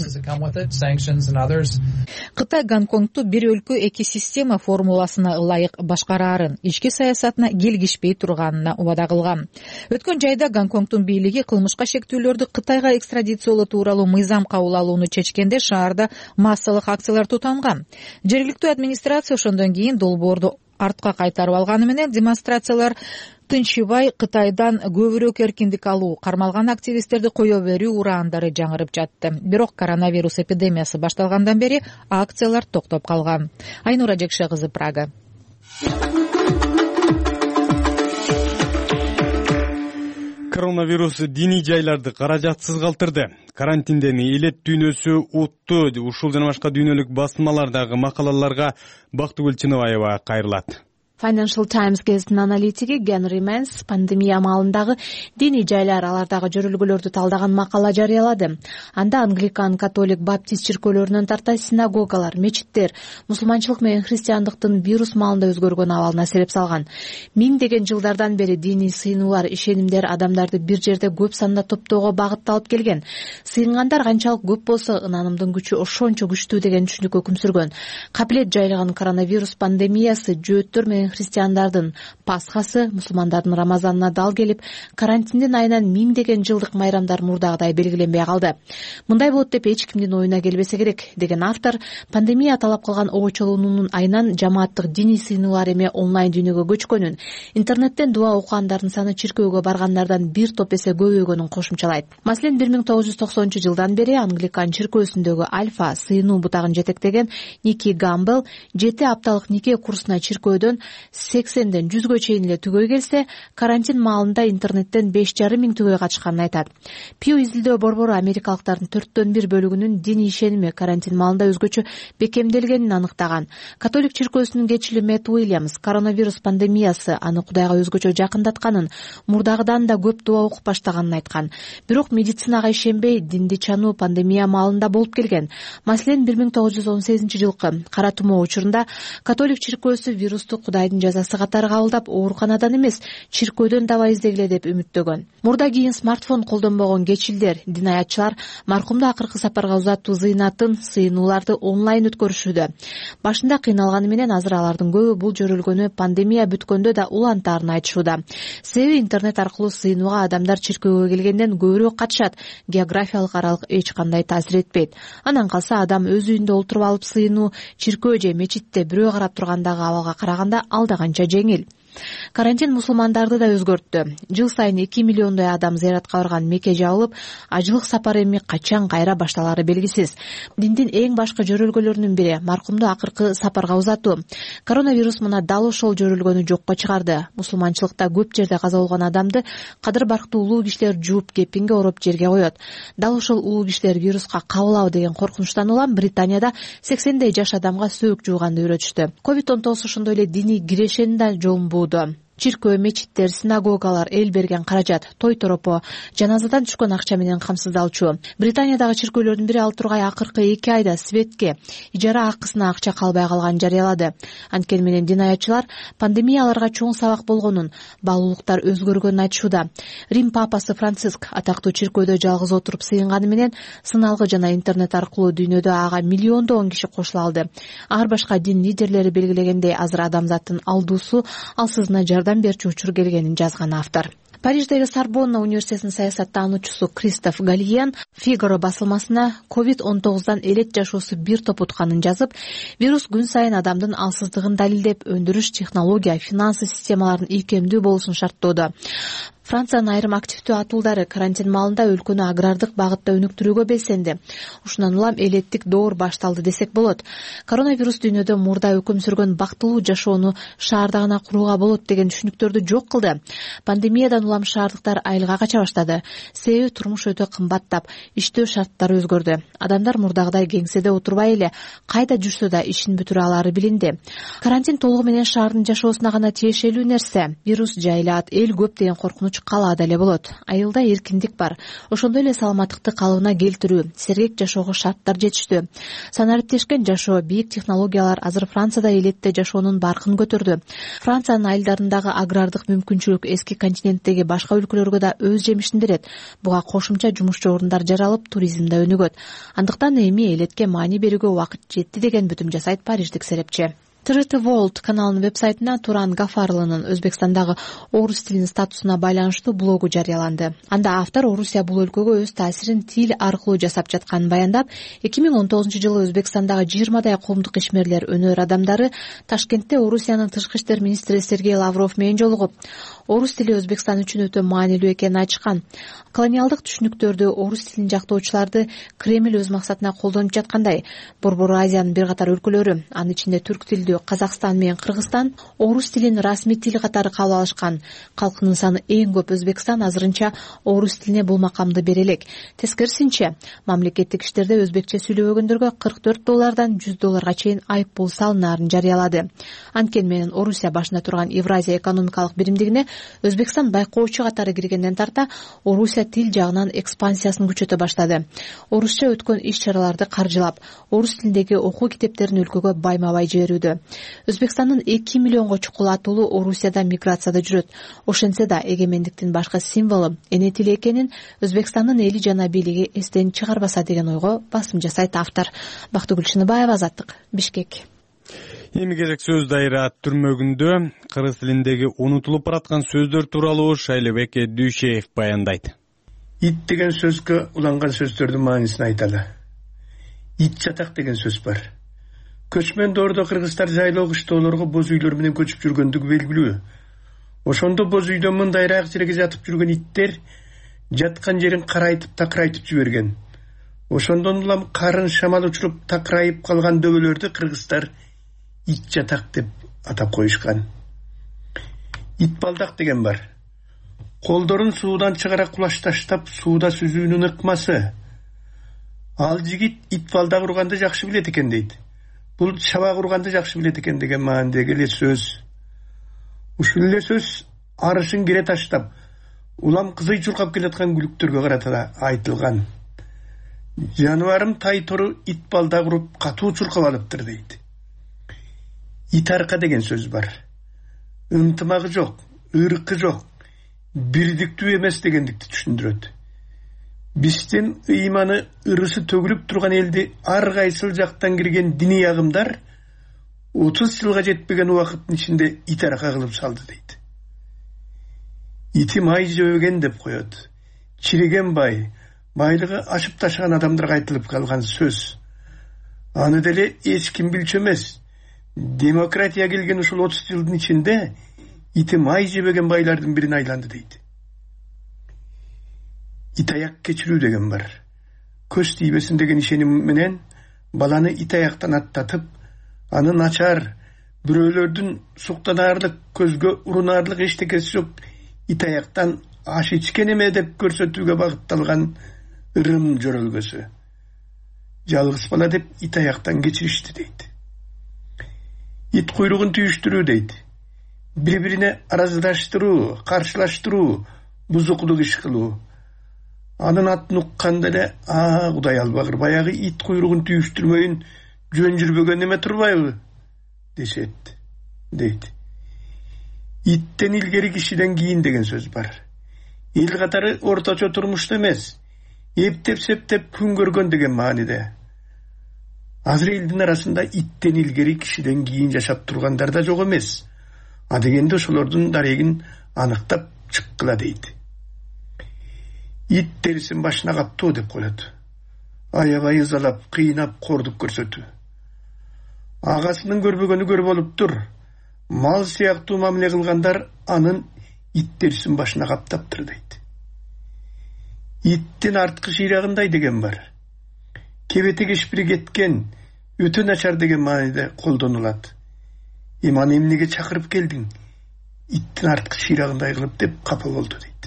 D: Кытай Гонконгду бир өлкө эки система формуласына ылайык башкараарын, ички саясатына келгишпей турганына убада кылган. Өткөн жайда Гонконгдун бийлиги кылмышка шектүүлөрдү Кытайга экстрадициялоо тууралуу мыйзам кабыл алууну чечкенде шаарда массалык акциялар тутанган. Жергиликтүү администрация ошондон кийин долбоорду артка кайтарып алганы менен демонстрациялар тынчыбай Кытайдан көбүрөөк эркиндик алуу, кармалган активисттерди кое берүү ураандары жаңырып жатты. Бирок коронавирус эпидемиясы башталгандан бери акциялар токтоп калган. Айнура Жекше кызы, Прага.
A: Коронавирус диний жайларды каражатсыз калтырды. Карантинден элет дүйнөсү утту. Ушул жана башка дүйнөлүк басмалардагы макалаларга Бактыгүл Чыныбаева кайрылат.
O: Financial Times гезитинин аналитиги Генри Менс пандемия маалындагы диний жайлар алардагы жөрөлгөлөрдү талдаган макала жарыялады. Анда англикан, католик, баптист чиркөөлөрүнөн тарта синагогалар, мечиттер, мусулманчылык менен христиандыктын вирус маалында өзгөргөн абалына себеп салган. Миңдеген жылдардан бери диний сыйынуулар, ишенимдер адамдарды бир жерде көп санда топтоого багытталып келген. Сыйынгандар канчалык көп болсо, ынанымдын күчү ошончо күчтүү деген түшүнүккө күмсүргөн. Капилет жайлаган коронавирус пандемиясы жөөттөр менен христиандардын пасхасы, мусулмандардын рамазанына дал келип, карантиндин айынан миңдеген жылдык майрамдар мурдагыдай белгиленбей калды. Мындай болот деп эч кимдин оюна келбесе керек, деген автор пандемия талап кылган обочолуунун айынан жамааттык диний сыйынуулар эми онлайн дүйнөгө көчкөнүн, интернеттен дуа окугандардын саны чиркөөгө баргандардан бир топ эсе көбөйгөнүн кошумчалайт. Маселен, 1990 бери англикан чиркөөсүндөгү альфа сыйынуу бутагын жетектеген Ники Гамбел 7 апталык нике курсуна чиркөөдөн 80ден 100гө чейин эле түгөй келсе, карантин маалында интернеттен 5,5 миң түгөй качканын айтат. Пью изилдөө борбору америкалыктардын 4/1 бөлүгүнүн диний ишеними карантин маалында өзгөчө бекемделгенин аныктаган. Католик чиркөөсүнүн кечили Мэтт Уильямс коронавирус пандемиясы аны Кудайга өзгөчө жакындатканын, мурдагыдан да көп дуа окуп баштаганын айткан. Бирок медицинага ишенбей, динди чануу пандемия маалында болуп келген. Маселен, 1918-жылкы кара тумоо учурунда католик чиркөөсү вирусту Кудайдын жазасы катары кабылдап, ооруканадан эмес, чиркөөдөн таба издегиле деп үмүттөгөн. Мурда кийин смартфон колдонбогон кечилдер, дин аятчылар маркумду акыркы сапарга узатуу зыйнатын, сыйынууларды онлайн өткөрүшүүдө. Башында кыйналганы менен азыр алардын көбү бул жөрөлгөнү пандемия бүткөндө да улантаарын айтышууда. Себеби интернет аркылуу сыйынууга адамдар чиркөөгө келгенден көбүрөөк катышат, географиялык аралык эч кандай таасир этпейт. Анан калса адам өз үйүндө олтуруп алып сыйынуу чиркөө же мечитте бирөө карап тургандагы абалга караганда алда канча жеңил. Карантин мусулмандарды да өзгөрттү. Жыл сайын 2 миллиондой адам зыяратка барган Мекке жабылып, ажылык сапары эми качан кайра башталары белгисиз. Диндин эң башкы жөрөлгөлөрүнүн бири маркумду акыркы сапарга узатуу. Коронавирус мына дал ошол жөрөлгөнү жокко чыгарды. Мусулманчылыкта көп жерде каза болгон адамды кадыр барктуу улуу кишилер жууп кепинге ороп жерге коет. Дал ошол улуу кишилер вируска кабылабы деген коркунучтан улам Британияда 80дей жаш адамга сөөк жууганды үйрөтүштү. COVID-19 ошондой эле диний кирешени да жолун буу. Чиркөө, мечиттер, синагогалар эл берген каражат, той торопо, жаназадан түшкөн акча менен камсыздалчу. Британиядагы чиркөөлөрдүн бири ал тургай акыркы 2 айда светке, ижара акысына акча калбай калганын жарыялады. Анткени менен дин аятчылар пандемия аларга чоң сабак болгонун, баалуулуктар өзгөргөнүн айтышууда. Рим папасы Франциск атактуу чиркөөдө жалгыз отуруп сыйынганы менен сыналгы жана интернет аркылуу дүйнөдө ага миллиондогон киши кошула алды. Ар башка дин лидерлери белгилегендей, азыр адамзаттын алдуусу алсызына жардам берчү учур келгенин жазган автор. Париждеги Сорбонна университетинин саясаттануучусу Кристоф Галиен Фигаро басылмасына COVID-19дан элет жашоосу бир топ утканын жазып, вирус күн сайын адамдын алсыздыгын далилдеп, өндүрүш, технология, финансы системаларынын ийкемдүү болушун шарттоодо. Франциянын айрым активдүү атуулдары карантин маалында өлкөнү агрардык багытта өнүктүрүүгө белсенди. Ушундан улам элеттик доор башталды десек болот. Коронавирус дүйнөдө мурда өкүм сүргөн бактылуу жашоону шаарда гана курууга болот деген түшүнүктөрдү жок кылды. Пандемиядан улам шаардыктар айылга кача баштады. Себеби турмуш өтө кымбаттап, иштөө шарттары өзгөрдү. Адамдар мурдагыдай кеңседе отурбай эле кайда жүрсө да ишин бүтүрө алары билинди. Карантин толугу менен шаардын жашоосуна гана тиешелүү нерсе. Вирус жайлаат, эл көп деген коркунуч калаада эле болот. Айылда эркиндик бар. Ошондой эле саламаттыкты калыбына келтирүү, сергек жашоого шарттар жетиштүү. Санариптешкен жашоо, бийик технологиялар азыр Францияда элетте жашоонун баркын көтөрдү. Франциянын айылдарындагы агрардык мүмкүнчүлүк эски континенттеги башка өлкөлөргө да өз жемишин берет. Буга кошумча жумушчу орундар жаралып, туризм да өнүгөт. Андыктан эми элетке маани берүүгө убакыт жетти деген бүтүм жасайт париждик серепчи. TRT World каналынын вебсайтына Туран Гафарлынын Өзбекстандагы орус тилинин статусуна байланыштуу блогу жарыяланды. Анда автор Орусия бул өлкөгө өз таасирин тил аркылуу жасап жатканын баяндап, 2019-жылы Өзбекстандагы 20дай коомдук ишмерлер, өнөр адамдары Ташкентте Орусиянын тышкы иштер министри Сергей Лавров менен жолугуп, орус тили Өзбекстан үчүн өтө маанилүү экенин айтышкан. Колониалдык түшүнүктөрдү орус тилин жактоочуларды Кремль өз максатына колдонуп жаткандай. Борбор Азиянын бир катар өлкөлөрү, анын ичинде түрк тилдүү Казакстан менен Кыргызстан орус тилин расмий тил катары кабыл алышкан. Калкынын саны эң көп Өзбекстан азырынча орус тилине бул макамды бере элек. Тескерисинче, мамлекеттик иштерде өзбекче сүйлөбөгөндөргө $44 $100 чейин айып пул салынаарын жарыялады. Анткени менен Орусия башында турган Евразия экономикалык биримдигине Өзбекстан байкоочу катары киргенден тарта Орусия тил жагынан экспансиясын күчөтө баштады. Орусча өткөн иш-чараларды каржылап, орус тилиндеги окуу китептерин өлкөгө байма-бай жиберүүдө. Өзбекстандын 2 миллионго чукул атуулу Орусияда миграцияда жүрөт. Ошентсе да эгемендиктин башкы символу эне тили экенин Өзбекстандын эли жана бийлиги эстен чыгарбаса деген ойго басым жасайт автор. Бактыгүл Шыныбаева, Азаттык, Бишкек.
A: Эми керек сөз дайра түрмөгүндө кыргыз тилиндеги унутулуп бараткан сөздөр тууралуу Шайлебек Дүйшеев баяндайт.
P: Ит деген сөзгө уланган сөздөрдүн маанисин айталы. Ит жатак деген сөз бар. Көчмөн доордо кыргыздар жайлоо кыштоолорго боз үйлөр менен көчүп жүргөндүгү белгилүү. Ошондо боз үйдөн мындайраак жерге жатып жүргөн иттер жаткан жерин карайтып такырайтып жиберген. Ошондон улам карын шамал учуруп такырайып калган дөбөлөрдү кыргыздар ит жатак деп атап коюшкан. Ит балдак деген бар. Колдорун суудан чыгара кулаш таштап, сууда сүзүүнүн ыкмасы. Ал жигит ит балдаг урганды жакшы билет экен дейт. Бул чабак урганды жакшы билет экен деген маанидеги эле сөз. Ушул эле сөз арышын кире таштап, улам кызый чуркап келаткан күлүктөргө карата айтылган. Жаныбарым тай тору ит балдаг уруп катуу чуркап алыптыр дейт. Ит арка деген сөз бар. Ынтымагы жок, ыркы жок, бирдиктүү эмес дегендикти түшүндүрөт. Биздин ыйманы ырысы төгүлүп турган элди ар кайсыл жактан кирген диний агымдар 30 жылга жетпеген убакыттын ичинде ит арка кылып салды дейт. Ити май жебеген деп коет. Чириген бай, байлыгы ашып ташыган адамдарга айтылып калган сөз. Аны деле эч ким билчү эмес. Демократия келген ушул 30 жылдын ичинде ити май жебеген байлардын бирине айланды дейт. Ит аяк кечирүү деген бар. Көз тийбесин деген ишеним менен баланы ит аяктан аттатып, аны начар, бирөөлөрдүн суктанаарлык, көзгө урунаарлык эчтекеси жок ит аяктан аш ичкен эме деп көрсөтүүгө багытталган ырым жөрөлгөсү. Жалгыз бала деп ит аяктан кечиришти дейт. Ит куйругун түйүштүрүү дейт. Бири-бирине араздаштыруу, каршылаштыруу, бузукулук иш кылуу. Анын атын укканда эле, Кудай албагыр, баягы ит куйругун түйүштүрмөйүн жөн жүрбөгөн эме турбайбы? Дешет, дейт. Иттен илгери кишиден кийин деген сөз бар. Эл катары орточо турмушта эмес, эптеп-септеп күн көргөн деген мааниде. Азыр элдин арасында иттен илгери кишиден кийин жашап тургандар да жок эмес. Адегенде ошолордун дарегин аныктап чыккыла дейт. Ит терисин башына каптоо деп коет. Аябай ызалап, кыйнап, кордук көрсөтүү. Агасынын көрбөгөнү көр болуптур. Мал сыяктуу мамиле кылгандар анын ит терисин башына каптаптыр дейт. Иттин арткы шыйрагындай деген бар. Кебети кешпири кеткен, өтө начар деген мааниде колдонулат. Иман эмнеге чакырып келдиң? Иттин арткы шыйрагындай кылып деп капа болду дейт.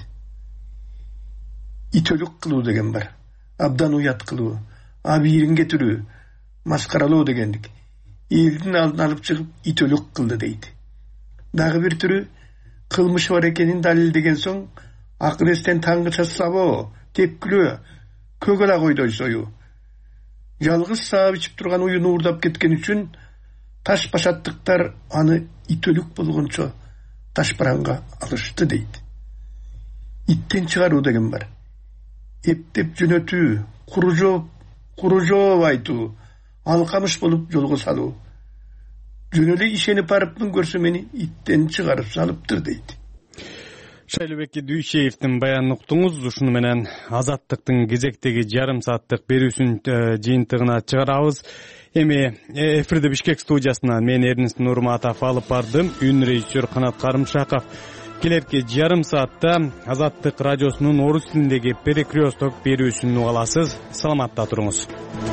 P: Итөлүк кылуу деген бар. Абдан уят кылуу, абийирин кетирүү, маскаралоо дегендик. Элдин алдын алып чыгып итөлүк кылды дейт. Дагы бир түрү кылмышы бар экенин далилдеген соң акыл эстен таңгыча сабоо, тепкилөө, көгөла койдой союу. Жалгыз саап ичип турган уюн уурдап кеткен үчүн таш башаттыктар аны итөлүк болгончо таш баранга алышты дейт. Иттен чыгаруу деген бар. Эптеп жөнөтүү, куру жооп айтуу, алкамыш болуп жолго салуу. Жөн эле ишенип барыпмын, көрсө мени иттен чыгарып салыптыр дейт.
A: Шайлебек Дүйшеевдин баянын уктуңуз. Ушуну менен Азаттыктын кезектеги жарым сааттык берүүсүн жыйынтыгына чыгарабыз. Эми эфирде Бишкек студиясынан мен Эрнест Нурматов алып бардым. Үн режиссер Канат Карымшаков. келерки жарым саатта Азаттык радиосунун орус тилиндеги перекресток берүүсүн уга аласыз. Саламатта туруңуз.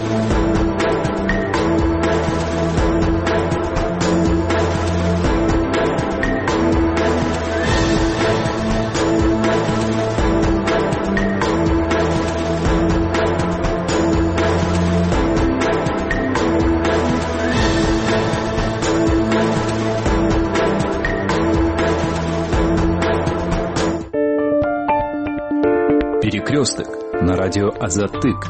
Q: Перекресток на радио Азаттык.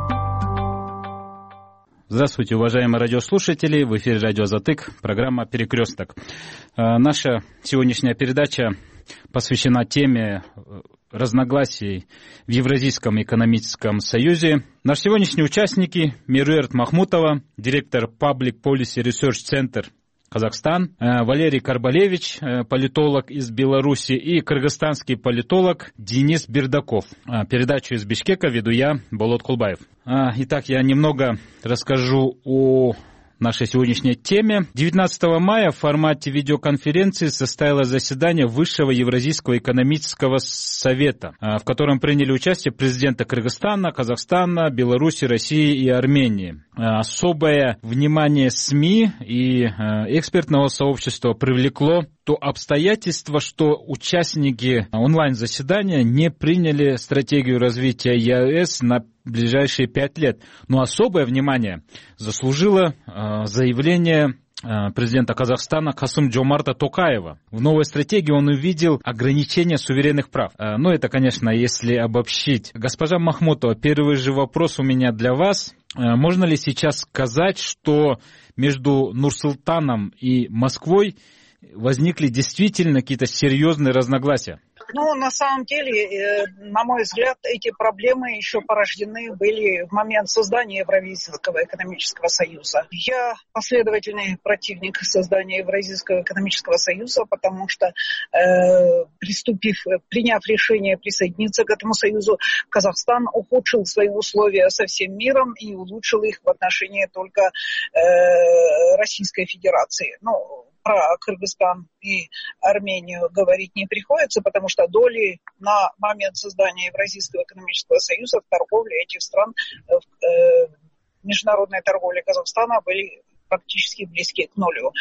R: Здравствуйте, уважаемые радиослушатели. В эфире радио Азаттык, программа «Перекресток». Наша сегодняшняя передача посвящена теме разногласий в Евразийском экономическом союзе. Наши сегодняшние участники: Меруерт Махмутова, директор Public Policy Research Center Казахстан, Валерий Карбалевич, политолог из Беларуси, и кыргызстанский политолог Денис Бердаков. Передачу из Бишкека веду я, Болот Кулбаев. Итак, я немного расскажу о нашей сегодняшней теме. 19 мая в формате видеоконференции состоялось заседание Высшего Евразийского экономического совета, в котором приняли участие президенты Кыргызстана, Казахстана, Беларуси, России и Армении. Особое внимание СМИ и экспертного сообщества привлекло то обстоятельство, что участники онлайн-заседания не приняли стратегию развития ЕАЭС на ближайшие 5 лет. Но особое внимание заслужило заявление президента Казахстана Касым-Джомарта Токаева. В новой стратегии он увидел ограничение суверенных прав. Но это, конечно, если обобщить. Госпожа Махмутова, первый же вопрос у меня для вас. Можно ли сейчас сказать, что между Нур-Султаном и Москвой возникли действительно какие-то серьезные разногласия?
S: Ну, на самом деле, на мой взгляд, эти проблемы еще порождены были в момент создания Евразийского экономического союза. Я последовательный противник создания Евразийского экономического союза, потому что, приняв решение присоединиться к этому союзу, Казахстан ухудшил свои условия со всем миром и улучшил их в отношении только Российской Федерации. Про Кыргызстан и Армению говорить не приходится, потому что доли на момент создания Евразийского экономического союза в торговле этих стран, в международной торговле Казахстана были практически близки к нулю.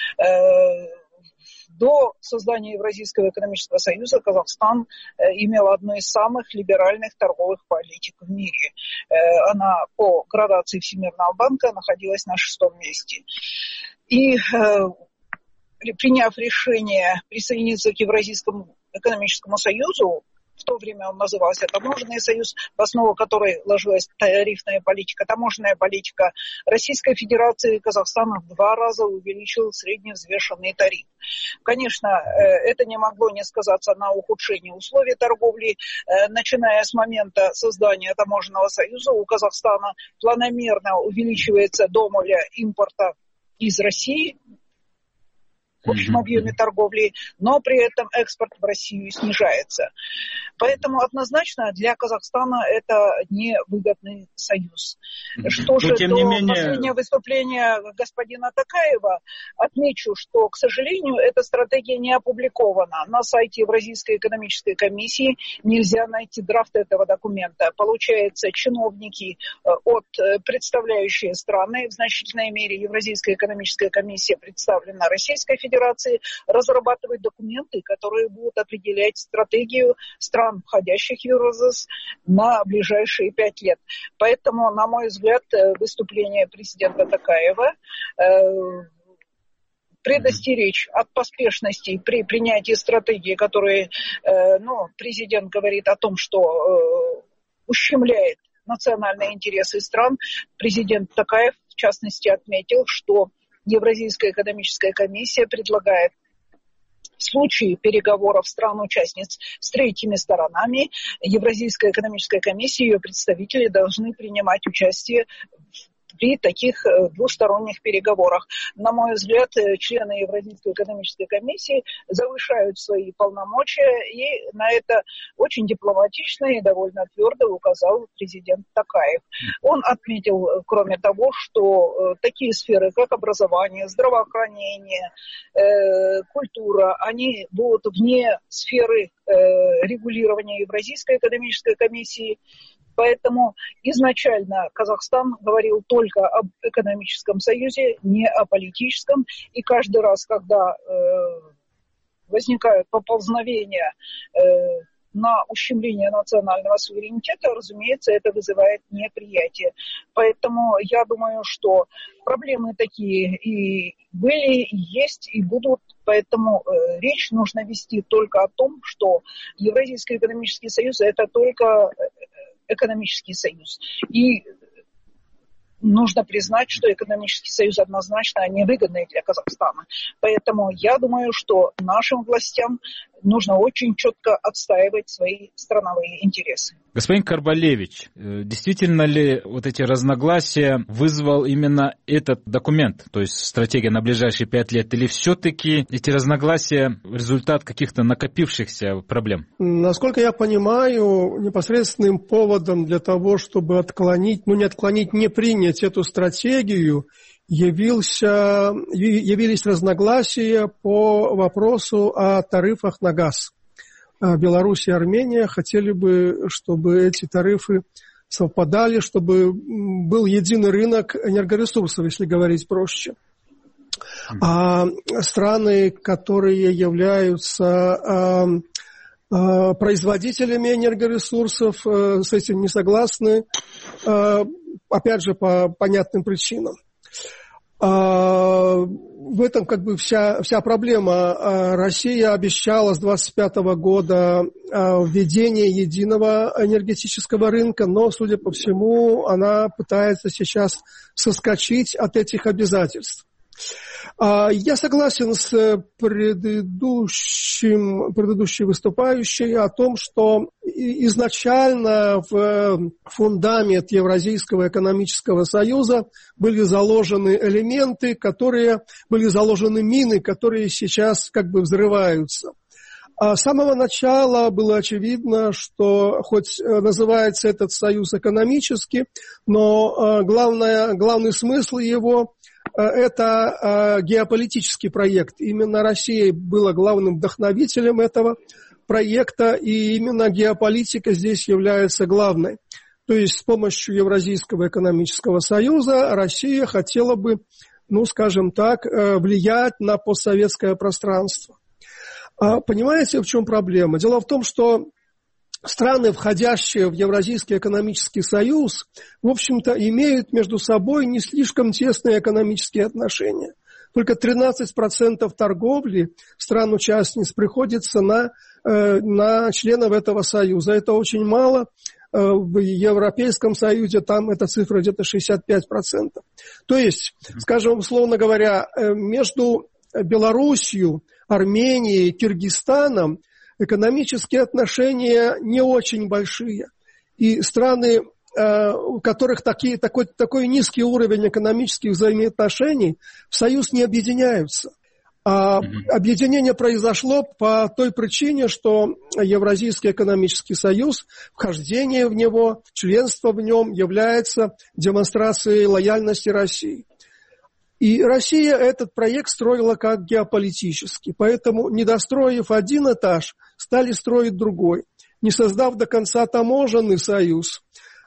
S: До создания Евразийского экономического союза Казахстан имел одну из самых либеральных торговых политик в мире. Она по градации Всемирного банка находилась на 6-м месте. И приняв решение присоединиться к Евразийскому экономическому союзу, в то время он назывался Таможенный союз, в основу которой ложилась тарифная политика, таможенная политика Российской Федерации, Казахстана в 2 раза увеличил средневзвешенный тариф. Конечно, это не могло не сказаться на ухудшении условий торговли. Начиная с момента создания Таможенного союза у Казахстана планомерно увеличивается доля импорта из России в общем объеме торговли, но при этом экспорт в Россию снижается. Поэтому однозначно для Казахстана это невыгодный союз. Что же до последнего выступления господина Токаева, отмечу, что, к сожалению, эта стратегия не опубликована. На сайте Евразийской экономической комиссии нельзя найти драфт этого документа. Получается, чиновники, представляющие страны, в значительной мере Евразийская экономическая комиссия представлена Российской Федерацией, разрабатывать документы, которые будут определять стратегию стран, входящих в Евразес, на ближайшие 5 лет. Поэтому, на мой взгляд, выступление президента Токаева предостеречь от поспешности при принятии стратегии, которые, президент говорит о том, что ущемляет национальные интересы стран. Президент Токаев, в частности, отметил, что Евразийская экономическая комиссия предлагает в случае переговоров стран-участниц с третьими сторонами, Евразийская экономическая комиссия и ее представители должны принимать участие в при таких двусторонних переговорах. На мой взгляд, члены Евразийской экономической комиссии завышают свои полномочия, и на это очень дипломатично и довольно твердо указал президент Токаев. Он отметил, кроме того, что такие сферы, как образование, здравоохранение, культура, они будут вне сферы регулирования Евразийской экономической комиссии. Поэтому изначально Казахстан говорил только об экономическом союзе, не о политическом. И каждый раз, когда возникают поползновения на ущемление национального суверенитета, разумеется, это вызывает неприятие. Поэтому я думаю, что проблемы такие и были, и есть, и будут. Поэтому речь нужно вести только о том, что Евразийский экономический союз – это только экономический союз. И нужно признать, что экономический союз однозначно невыгодный для Казахстана. Поэтому я думаю, что нашим властям нужно очень четко отстаивать свои страновые интересы.
R: Господин Карбалевич, действительно ли вот эти разногласия вызвал именно этот документ, то есть стратегия на ближайшие 5 лет, или все-таки эти разногласия результат каких-то накопившихся проблем?
T: Насколько я понимаю, непосредственным поводом для того, чтобы не принять эту стратегию, явились разногласия по вопросу о тарифах на газ. Беларусь и Армения хотели бы, чтобы эти тарифы совпадали, чтобы был единый рынок энергоресурсов, если говорить проще. А страны, которые являются производителями энергоресурсов, с этим не согласны, опять же, по понятным причинам. В этом вся проблема. Россия обещала с 2025 года введение единого энергетического рынка, но, судя по всему, она пытается сейчас соскочить от этих обязательств. Я согласен с предыдущей выступающей о том, что изначально в фундамент Евразийского экономического союза были заложены элементы, мины, которые сейчас
U: взрываются. А с самого начала было очевидно, что хоть называется этот союз экономически, но главный смысл его – это геополитический проект. Именно Россия была главным вдохновителем этого проекта, и именно геополитика здесь является главной. То есть с помощью Евразийского экономического союза Россия хотела бы, влиять на постсоветское пространство. Понимаете, в чем проблема? Дело в том, что страны, входящие в Евразийский экономический союз, в общем-то, имеют между собой не слишком тесные экономические отношения. Только 13% торговли стран-участниц приходится на членов этого союза. Это очень мало. В Европейском Союзе там эта цифра где-то 65%. То есть, условно говоря, между Белоруссией, Арменией и Киргизстаном экономические отношения не очень большие. И страны, у которых такой низкий уровень экономических взаимоотношений, в союз не объединяются. А объединение произошло по той причине, что Евразийский экономический союз, вхождение в него, членство в нем является демонстрацией лояльности России. И Россия этот проект строила как геополитический. Поэтому, не достроив один этаж, стали строить другой. Не создав до конца таможенный союз,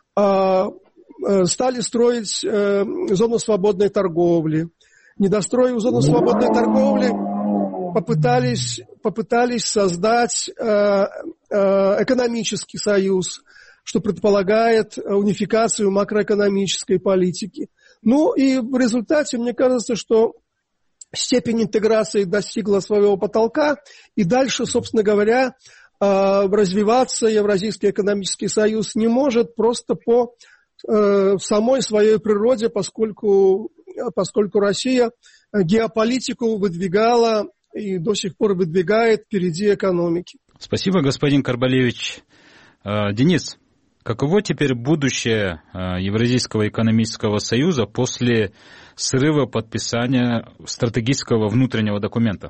U: стали строить зону свободной торговли. Не достроив зону свободной торговли, попытались создать экономический союз, что предполагает унификацию макроэкономической политики. И в результате, мне кажется, что степень интеграции достигла своего потолка, и дальше, собственно говоря, развиваться Евразийский экономический союз не может просто по самой своей природе, поскольку Россия геополитику выдвигала и до сих пор выдвигает впереди экономики.
R: Спасибо, господин Карбалевич. Денис Каково теперь будущее Евразийского экономического союза после срыва подписания стратегического внутреннего документа?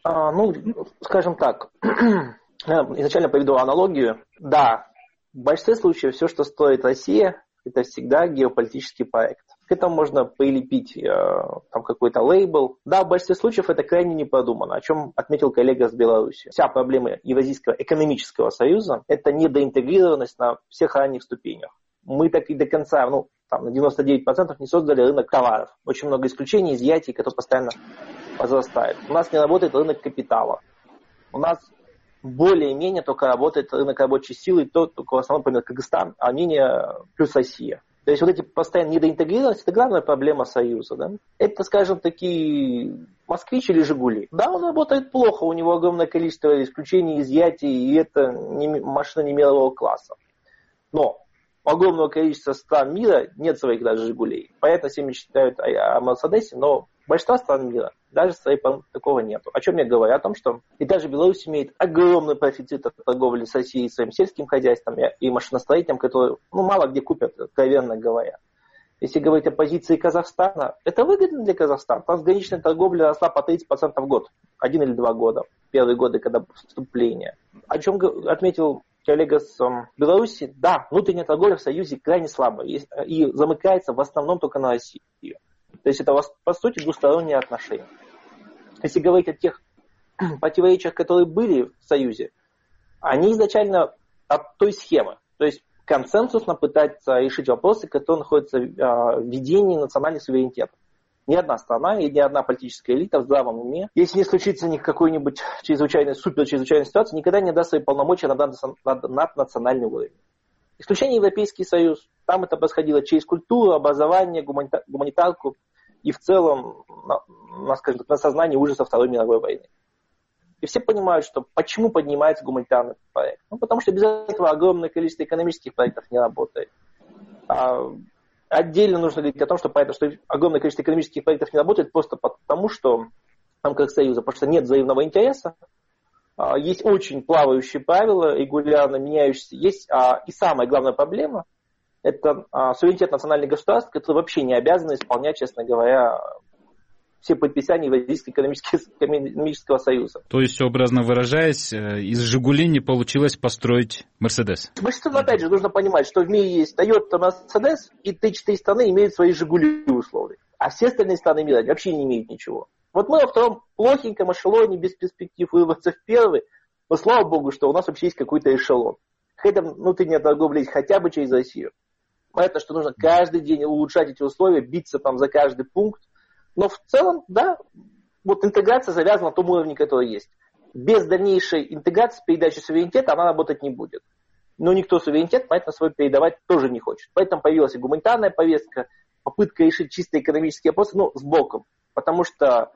E: Скажем так, я изначально приведу аналогию. Да, в большинстве случаев все, что стоит Россия, это всегда геополитический проект. К этому можно прилепить там какой-то лейбл. Да, в большинстве случаев это крайне не продумано, о чем отметил коллега с Беларуси. Вся проблема Евразийского экономического союза – это недоинтегрированность на всех ранних ступенях. Мы так и до конца, на 99% не создали рынок товаров. Очень много исключений, изъятий, которые постоянно возрастают. У нас не работает рынок капитала. У нас более-менее только работает рынок рабочей силы, только в основном, например, Кыргызстан, Армения плюс Россия. То есть вот эти постоянные недоинтегрированности – это главная проблема Союза. Да? Это, скажем, такие Москвич или Жигули. Да, он работает плохо, у него огромное количество исключений, изъятий, и это машина не мирового класса. Но у огромного количества стран мира нет своих даже Жигулей. Понятно, все мечтают о Мерседесе, но большинство стран мира даже своей такого нету. О чем я говорю? О том, что и даже Беларусь имеет огромный профицит от торговли с Россией своим сельским хозяйством и машиностроителям, которые мало где купят, откровенно говоря. Если говорить о позиции Казахстана, это выгодно для Казахстана. Трансграничная торговля росла по 30% в год. 1 или 2 года. Первые годы, когда вступление. О чем отметил коллега с Беларуси, да, внутренняя торговля в Союзе крайне слабая и замыкается в основном только на Россию. То есть это, по сути, двусторонние отношения. Если говорить о тех противоречиях, которые были в Союзе, они изначально от той схемы. То есть консенсусно пытаться решить вопросы, которые находятся в ведении национальных суверенитетов. Ни одна страна и ни одна политическая элита в здравом уме, если не случится какой-нибудь суперчрезвычайной ситуации, никогда не даст свои полномочия над национальный уровень. Исключение Европейский Союз. Там это происходило через культуру, образование, гуманитарку и в целом на сознании ужаса Второй мировой войны. И все понимают, что почему поднимается гуманитарный проект. Потому что без этого огромное количество экономических проектов не работает. Отдельно нужно говорить о том, что огромное количество экономических проектов не работает просто потому, что в рамках Союза, потому что нет взаимного интереса, есть очень плавающие правила, регулярно меняющиеся. Есть и самая главная проблема – это суверенитет национальных государств, которые вообще не обязаны исполнять, честно говоря, все предписания Евразийского экономического союза.
R: То есть, образно выражаясь, из «Жигули» не получилось построить «Мерседес».
E: Большинство, опять же, нужно понимать, что в мире есть Toyota, Mercedes, и 3-4 страны имеют свои «Жигули» условия. А все остальные страны мира вообще не имеют ничего. Вот мы во втором плохеньком эшелоне, без перспектив вырваться в первый, но слава богу, что у нас вообще есть какой-то эшелон. Какая-то внутренняя торговля есть хотя бы через Россию. Понятно, что нужно каждый день улучшать эти условия, биться там за каждый пункт. Но в целом, да, вот интеграция завязана на том уровне, который есть. Без дальнейшей интеграции, передачи суверенитета она работать не будет. Но никто суверенитет, поэтому свой передавать тоже не хочет. Поэтому появилась и гуманитарная повестка, попытка решить чисто экономические вопросы, с боком. Потому что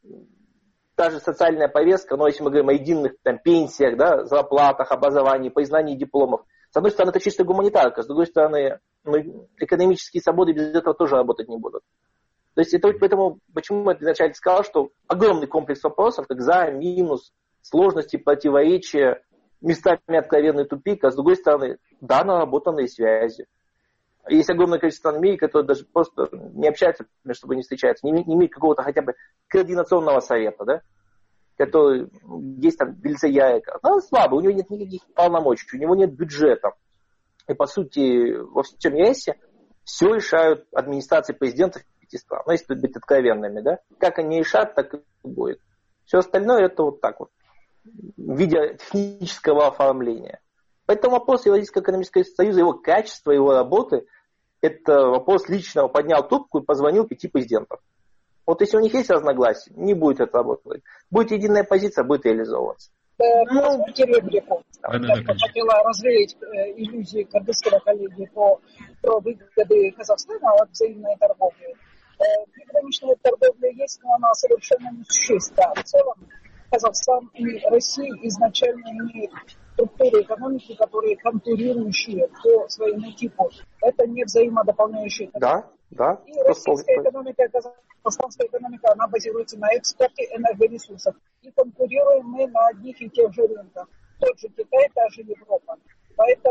E: та же социальная повестка, если мы говорим о единых пенсиях, да, зарплатах, образовании, признании дипломов, с одной стороны, это чисто гуманитарка, с другой стороны, экономические свободы без этого тоже работать не будут. То есть это поэтому, почему я вначале сказал, что огромный комплекс вопросов, как за, минус, сложности, противоречия, местами откровенный тупик, а с другой стороны, да, наработанные связи. Есть огромное количество стран в мире, которые даже просто не общаются, между собой не встречаются, не имеют какого-то хотя бы координационного совета, да, который есть там в лице ЯЭКа. Но он слабый, у него нет никаких полномочий, у него нет бюджета. И по сути во всем ЕСе все решают администрации президентов 5 стран. Если быть откровенными, да, как они решат, так и будет. Все остальное это вот так вот, в виде технического оформления. Поэтому вопрос Евразийского экономического союза, его качество, его работы, это вопрос личного. Поднял трубку и позвонил 5 президентов. Вот если у них есть разногласия, не будет это работать. Будет единая позиция, будет реализовываться.
S: Позвольте реплику. Я хотела развеять иллюзии кыргызского коллеги про выгоды Казахстана от взаимной торговли. Приграничная торговля есть, но она совершенно несущественна. В целом Казахстан и Россия изначально имеют структуры экономики, которые конкурирующие по своему типу. Это не взаимодополняющие.
E: Да.
S: И российская экономика, казахстанская экономика, она базируется на экспорте энергоресурсов. И конкурируем мы на одних и тех же рынках. Тот же Китай, та же Европа. Поэтому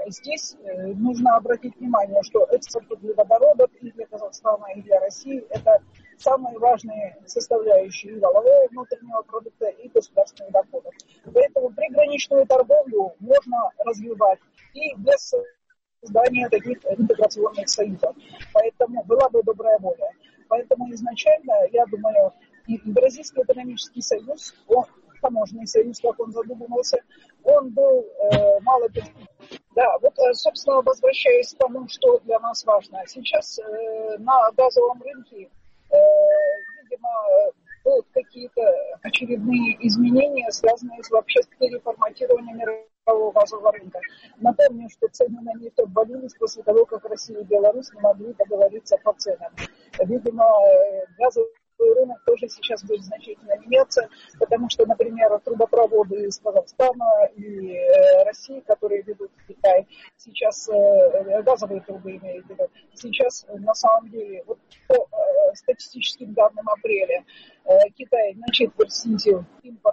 S: здесь нужно обратить внимание, что экспорт углеводородов и для Казахстана, и для России – это самые важные составляющие и валового внутреннего продукта, и государственных доходов. Поэтому приграничную торговлю можно развивать и без создания таких интеграционных союзов. Поэтому была бы добрая воля. Поэтому изначально, я думаю, и Евразийский экономический союз, таможенный союз, как он задумывался, он был мало перспективен. Да, вот, собственно, возвращаясь к тому, что для нас важно. Сейчас на газовом рынке, видимо, будут какие-то очередные изменения, связанные вообще с переформатированием мирового газового рынка. Напомню, что цены на нефть обвалились после того, как Россия и Беларусь не могли договориться по ценам. Видимо, газовый рынок тоже сейчас будет значительно меняться, потому что, например, трубопроводы из Казахстана и России, которые ведут в Китай, сейчас газовые трубы имеют в виду, сейчас на самом деле, вот по статистическим данным апреля, Китай на четверть снизил импорт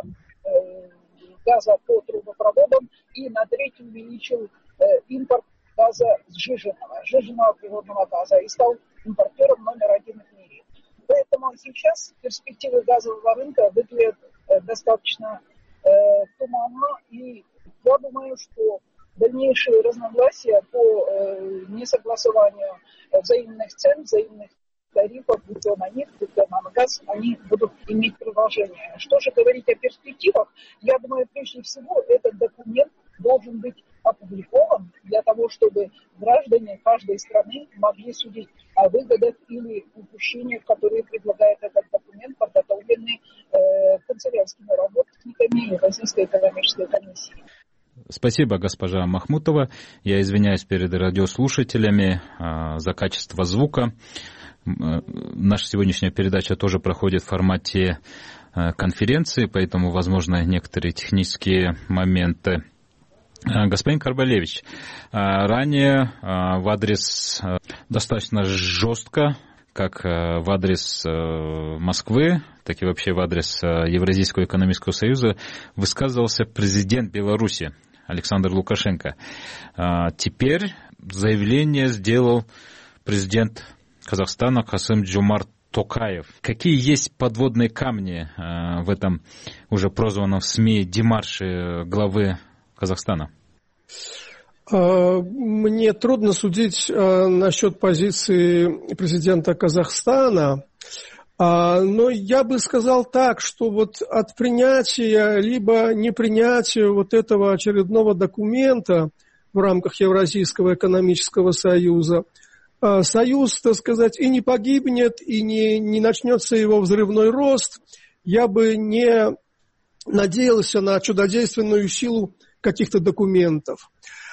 S: газа по трубопроводам и на треть увеличил импорт газа сжиженного природного газа и стал импортером номер один в мире. Поэтому сейчас перспективы газового рынка выглядят достаточно туманно, и я думаю, что дальнейшие разногласия по несогласованию взаимных цен, взаимных тарифов, будь то на нефть, будь то на газ, они будут иметь продолжение. Что же говорить о перспективах? Я думаю, прежде всего, этот документ должен быть опубликован для того, чтобы граждане каждой страны могли судить о выгодах или упущениях, которые предлагает этот документ, подготовленный канцелярскими работниками Евразийской экономической комиссии.
R: Спасибо, госпожа Махмутова. Я извиняюсь перед радиослушателями за качество звука. Наша сегодняшняя передача тоже проходит в формате конференции, поэтому, возможно, некоторые технические моменты. Господин Карбалевич, ранее в адрес достаточно жестко, как в адрес Москвы, так и вообще в адрес Евразийского экономического союза, высказывался президент Беларуси Александр Лукашенко. Теперь заявление сделал президент Казахстана Касым-Джомарт Токаев. Какие есть подводные камни в этом уже прозванном в СМИ демарше главы Казахстана?
T: Мне трудно судить насчет позиции президента Казахстана, но я бы сказал так, что вот от принятия либо непринятия вот этого очередного документа в рамках Евразийского экономического союза, союз, так сказать, и не погибнет, и не начнется его взрывной рост, я бы не надеялся на чудодейственную силу каких-то документов.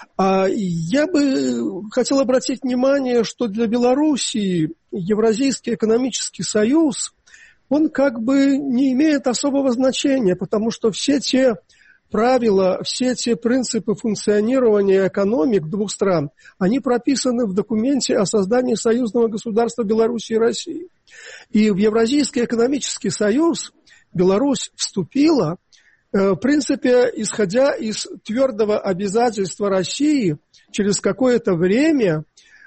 T: Я бы хотел обратить внимание, что для Белоруссии Евразийский экономический союз, он как бы не имеет особого значения, потому что все те правила, все те принципы функционирования экономик двух стран, они прописаны в документе о создании союзного государства Беларуси и России. И в Евразийский экономический союз Беларусь вступила, в принципе, исходя из твердого обязательства России через какое-то время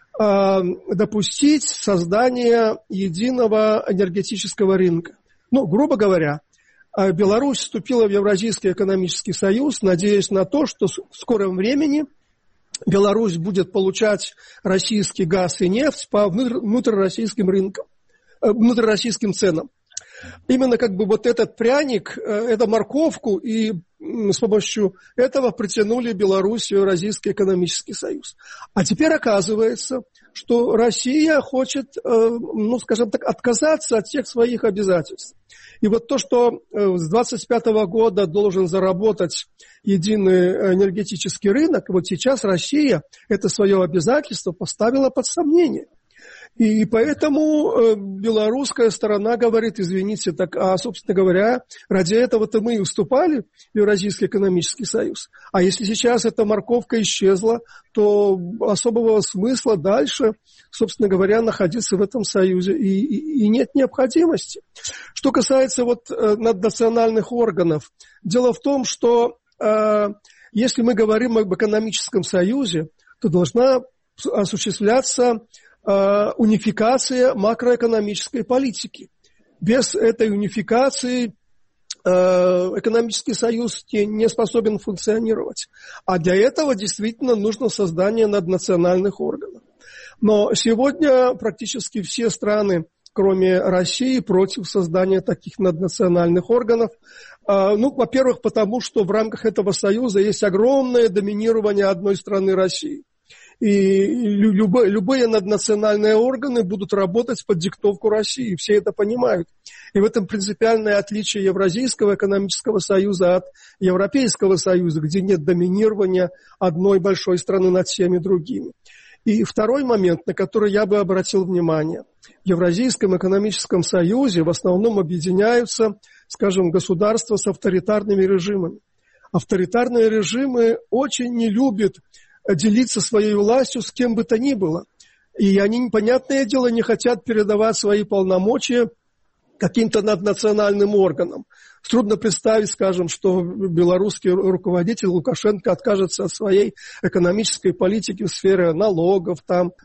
T: допустить создание единого энергетического рынка. Ну, грубо говоря, Беларусь вступила в Евразийский экономический союз, надеясь на то, что в скором времени Беларусь будет получать российский газ и нефть по внутрироссийским рынкам, внутрироссийским ценам. Именно как бы вот этот пряник, эту морковку, и с помощью этого притянули Беларусь в Евразийский экономический союз. А теперь оказывается, что Россия хочет, ну, скажем так, отказаться от всех своих обязательств. И вот то, что с 2025 года должен заработать единый энергетический рынок, вот сейчас Россия это свое обязательство поставила под сомнение. И поэтому белорусская сторона говорит, извините, так, собственно говоря, ради этого-то мы и вступали в Евразийский экономический союз. А если сейчас эта морковка исчезла, то особого смысла дальше, собственно говоря, находиться в этом союзе и нет необходимости. Что касается вот наднациональных органов, дело в том, что если мы говорим об экономическом союзе, то должна осуществляться унификация макроэкономической политики. Без этой унификации экономический союз не способен функционировать. А для этого действительно нужно создание наднациональных органов. Но сегодня практически все страны, кроме России, против создания таких наднациональных органов. Во-первых, потому что в рамках этого союза есть огромное доминирование одной страны России. И любые наднациональные органы будут работать под диктовку России. Все это понимают. И в этом принципиальное отличие Евразийского экономического союза от Европейского союза, где нет доминирования одной большой страны над всеми другими. И второй момент, на который я бы обратил внимание. В Евразийском экономическом союзе в основном объединяются, скажем, государства с авторитарными режимами. Авторитарные режимы очень не любят делиться своей властью с кем бы то ни было. И они, понятное дело, не хотят передавать свои полномочия каким-то наднациональным органам. Трудно представить, скажем, что белорусский руководитель Лукашенко откажется от своей экономической политики в сфере налогов,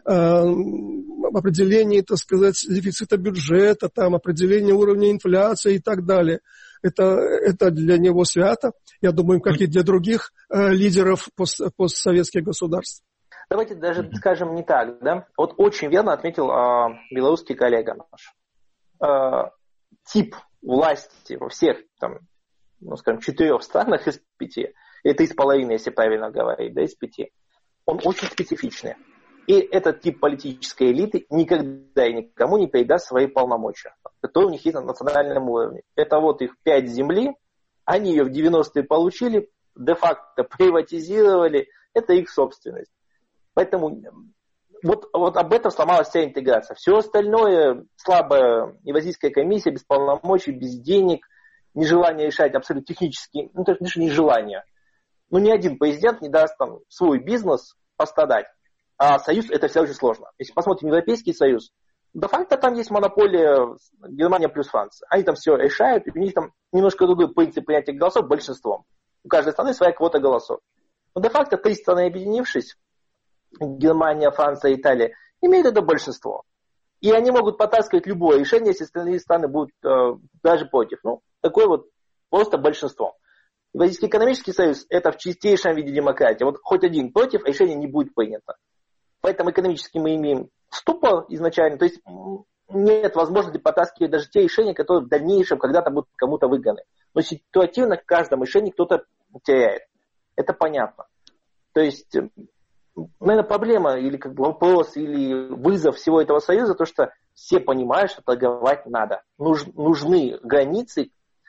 T: определения, так сказать, дефицита бюджета, определения уровня инфляции и так далее. Это для него свято, я думаю, как и для других лидеров постсоветских государств.
E: Давайте даже скажем не так, да? Вот очень верно отметил белорусский коллега наш. Тип власти во всех, скажем, 4 странах из 5, это 3,5, если правильно говорить, да, из 5, он очень специфичный. И этот тип политической элиты никогда и никому не передаст свои полномочия, которые у них есть на национальном уровне. Это вот их 5 земли, они ее в 90-е получили, де-факто приватизировали, это их собственность. Поэтому вот об этом сломалась вся интеграция. Все остальное, слабая Евразийская комиссия, без полномочий, без денег, нежелание решать абсолютно технически, это нежелание. Ни один президент не даст свой бизнес пострадать. А союз это всегда очень сложно. Если посмотрим Европейский союз, де-факто там есть монополия Германия плюс Франция. Они там все решают, и у них там немножко другой принцип принятия голосов большинством. У каждой страны своя квота голосов. Но де-факто 3 страны, объединившись, Германия, Франция, Италия, имеют это большинство. И они могут потаскивать любое решение, если остальные страны будут даже против. Такое вот просто большинство. Евразийский экономический союз это в чистейшем виде демократия. Вот хоть один против, решение не будет принято. Поэтому экономически мы имеем ступор изначально, то есть нет возможности потаскивать даже те решения, которые в дальнейшем когда-то будут кому-то выгодны. Но ситуативно в каждом решении кто-то теряет. Это понятно. То есть, наверное, проблема или вопрос, или вызов всего этого союза, то, что все понимают, что торговать надо. Нужны границы,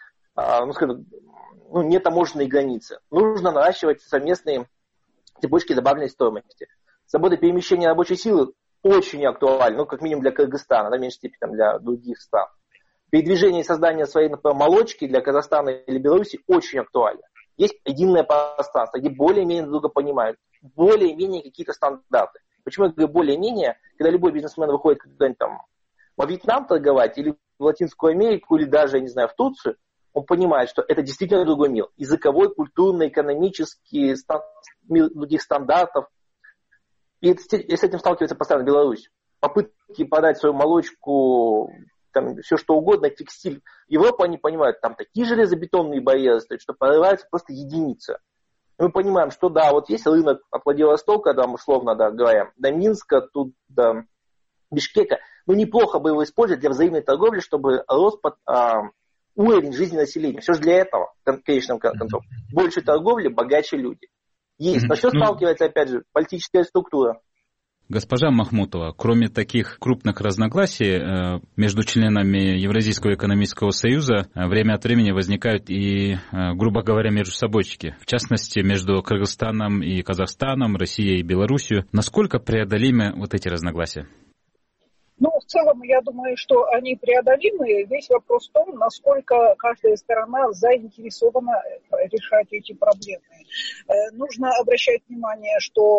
E: нетаможенные границы. Нужно наращивать совместные цепочки добавленной стоимости. Свобода перемещения рабочей силы очень актуальна, как минимум для Кыргызстана, в меньшей степени для других стран. Передвижение и создание своей, например, молочки для Казахстана или Беларуси очень актуально. Есть единое пространство, где более-менее друг друга понимают, более-менее какие-то стандарты. Почему я говорю более-менее? Когда любой бизнесмен выходит куда-нибудь во Вьетнам торговать, или в Латинскую Америку, или даже, я не знаю, в Турцию, он понимает, что это действительно другой мир. Языковой, культурный, экономический, других стандартов. И с этим сталкивается постоянно Беларусь. Попытки подать свою молочку, все что угодно, текстиль. Европу они понимают, там такие железобетонные барьеры стоят, что прорываются просто единицы. Мы понимаем, что да, вот есть рынок от Владивостока, условно говоря, до Минска, тут до Бишкека. Неплохо бы его использовать для взаимной торговли, чтобы рос уровень жизни населения. Все же для этого, в конечном концов. Больше торговли, богаче люди. Есть. Но что сталкивается, опять же, политическая структура.
R: Госпожа Махмутова, кроме таких крупных разногласий между членами Евразийского экономического союза, время от времени возникают и, грубо говоря, междусобойчики. В частности, между Кыргызстаном и Казахстаном, Россией и Белоруссией. Насколько преодолимы вот эти разногласия?
S: В целом, я думаю, что они преодолимы. Весь вопрос в том, насколько каждая сторона заинтересована решать эти проблемы. Нужно обращать внимание, что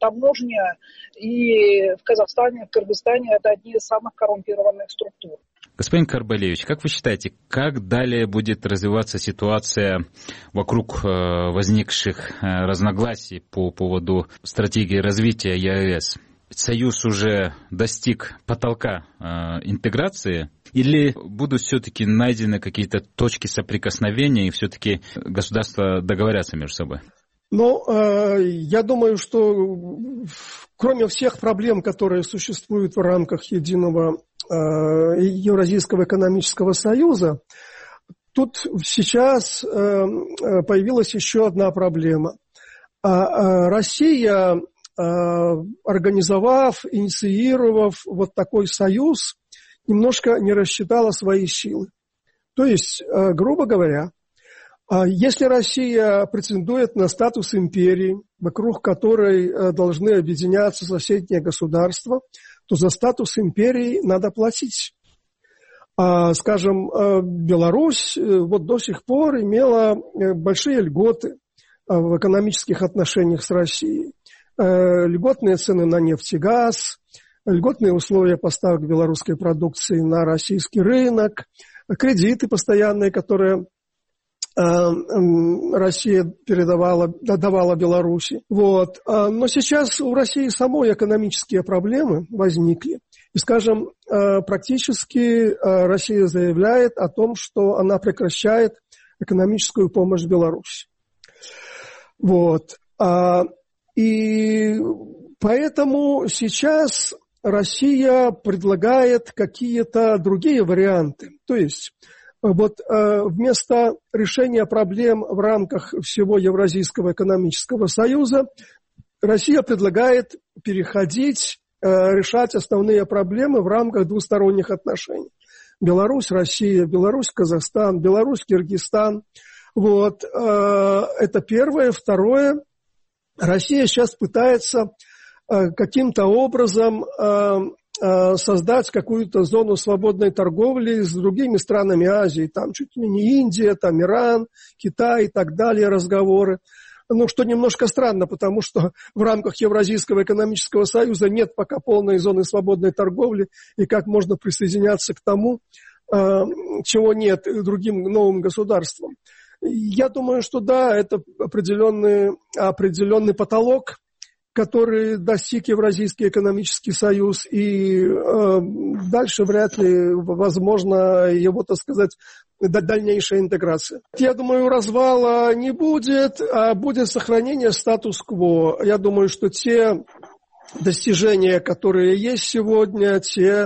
S: таможня и в Казахстане, и в Кыргызстане это одни из самых коррумпированных структур.
R: Господин Карбалевич, как вы считаете, как далее будет развиваться ситуация вокруг возникших разногласий по поводу стратегии развития ЕАЭС? Союз уже достиг потолка интеграции, или будут все-таки найдены какие-то точки соприкосновения, и все-таки государства договорятся между собой?
U: Ну, я думаю, что кроме всех проблем, которые существуют в рамках единого Евразийского экономического союза, тут сейчас появилась еще одна проблема. Россия, организовав, инициировав вот такой союз, немножко не рассчитала свои силы. То есть, грубо говоря, если Россия претендует на статус империи, вокруг которой должны объединяться соседние государства, то за статус империи надо платить. Скажем, Беларусь вот до сих пор имела большие льготы в экономических отношениях с Россией. Льготные цены на нефть и газ, льготные условия поставок белорусской продукции на российский рынок, кредиты постоянные, которые Россия давала Беларуси. Вот. Но сейчас у России самой экономические проблемы возникли. И, скажем, практически Россия заявляет о том, что она прекращает экономическую помощь Беларуси. Вот. И поэтому сейчас Россия предлагает какие-то другие варианты. То есть вот вместо решения проблем в рамках всего Евразийского экономического союза Россия предлагает переходить, решать основные проблемы в рамках двусторонних отношений. Беларусь, Россия, Беларусь, Казахстан, Беларусь, Киргизстан. Вот. Это первое. Второе. Россия сейчас пытается каким-то образом создать какую-то зону свободной торговли с другими странами Азии. Там чуть ли не Индия, там Иран, Китай и так далее разговоры. Ну, что немножко странно, потому что в рамках Евразийского экономического союза нет пока полной зоны свободной торговли, и как можно присоединяться к тому, чего нет другим новым государствам. Я думаю, что да, это определенный потолок, который достиг Евразийский экономический союз, и дальше вряд ли возможно его, так сказать, дальнейшая интеграция. Я думаю, развала не будет, а будет сохранение статус-кво. Я думаю, что те достижения, которые есть сегодня, те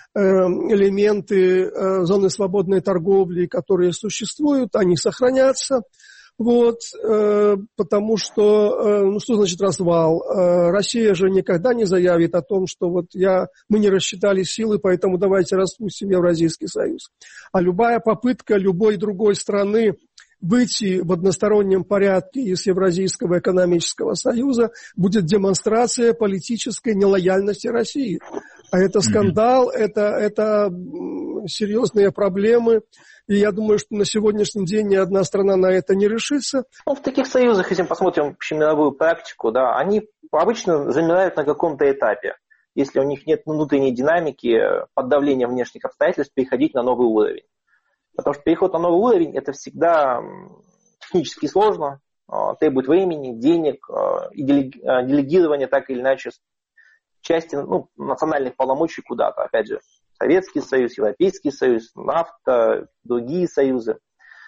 U: элементы зоны свободной торговли, которые существуют, они сохранятся. Вот, потому что, что значит развал? Россия же никогда не заявит о том, что вот мы не рассчитали силы, поэтому давайте распустим Евразийский союз. А любая попытка любой другой страны выйти в одностороннем порядке из Евразийского экономического союза будет демонстрация политической нелояльности России. А это скандал, это серьезные проблемы. И я думаю, что на сегодняшний день ни одна страна на это не решится.
E: В таких союзах, если мы посмотрим общемировую практику, да, они обычно замирают на каком-то этапе. Если у них нет внутренней динамики, под давлением внешних обстоятельств, переходить на новый уровень. Потому что переход на новый уровень – это всегда технически сложно, требует времени, денег и делегирования так или иначе части национальных полномочий куда-то. Опять же, Советский Союз, Европейский Союз, НАФТА, другие союзы.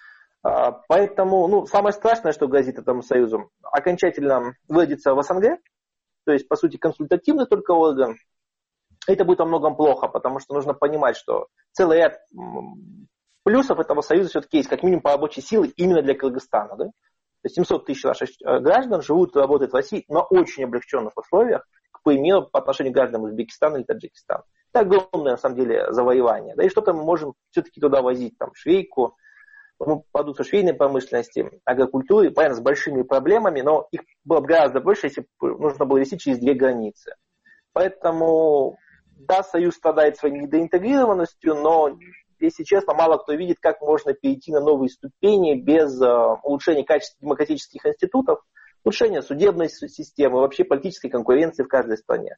E: Поэтому самое страшное, что грозит этому союзу, окончательно выродится в СНГ, то есть, по сути, консультативный только орган. Это будет во многом плохо, потому что нужно понимать, что целый ряд плюсов этого союза все-таки есть, как минимум по рабочей силе именно для Кыргызстана. Да? То есть 700 тысяч наших граждан живут и работают в России на очень облегченных условиях, к примеру, по отношению к гражданам Узбекистана или Таджикистана. Это огромное, на самом деле, завоевание. Да и что-то мы можем все-таки туда возить, там, швейку, продукцию швейной промышленности, агрокультуры, понятно, с большими проблемами, но их было бы гораздо больше, если бы нужно было вести через две границы. Поэтому, да, Союз страдает своей недоинтегрированностью, но, если честно, мало кто видит, как можно перейти на новые ступени без улучшения качества демократических институтов, улучшения судебной системы, вообще политической конкуренции в каждой стране.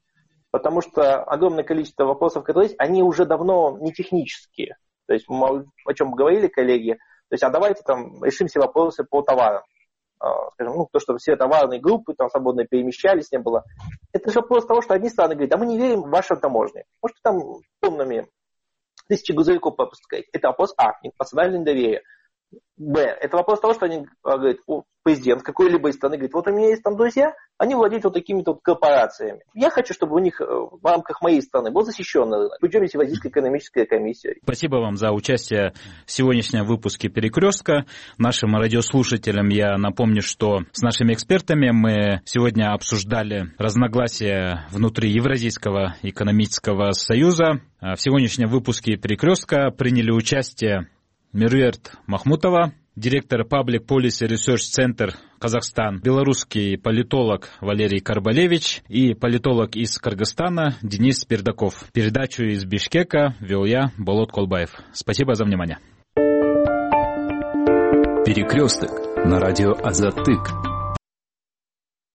E: потому что огромное количество вопросов, которые есть, они уже давно не технические. То есть мы о чем говорили, коллеги, то есть, а давайте там решим все вопросы по товарам. Скажем, то, что все товарные группы там свободно перемещались, не было. Это же вопрос того, что одни страны говорят, а мы не верим в ваши таможни. Можете там тоннами 1000 грузовиков пропускать. Это вопрос А, национальное доверие. Б, это вопрос того, что они говорят, президент какой-либо из страны говорит, вот у меня есть там друзья, они владеют вот такими-то вот корпорациями. Я хочу, чтобы у них в рамках моей страны был защищенный рынок. Путем Евразийской экономической комиссии.
R: Спасибо вам за участие в сегодняшнем выпуске «Перекрестка». Нашим радиослушателям я напомню, что с нашими экспертами мы сегодня обсуждали разногласия внутри Евразийского экономического союза. В сегодняшнем выпуске «Перекрестка» приняли участие Меруерт Махмутова, директор Public Policy Research Center Казахстан, белорусский политолог Валерий Карбалевич и политолог из Кыргызстана Денис Пердаков. Передачу из Бишкека вел я, Болот Колбаев. Спасибо за внимание.
Q: Перекресток на радио Азаттык.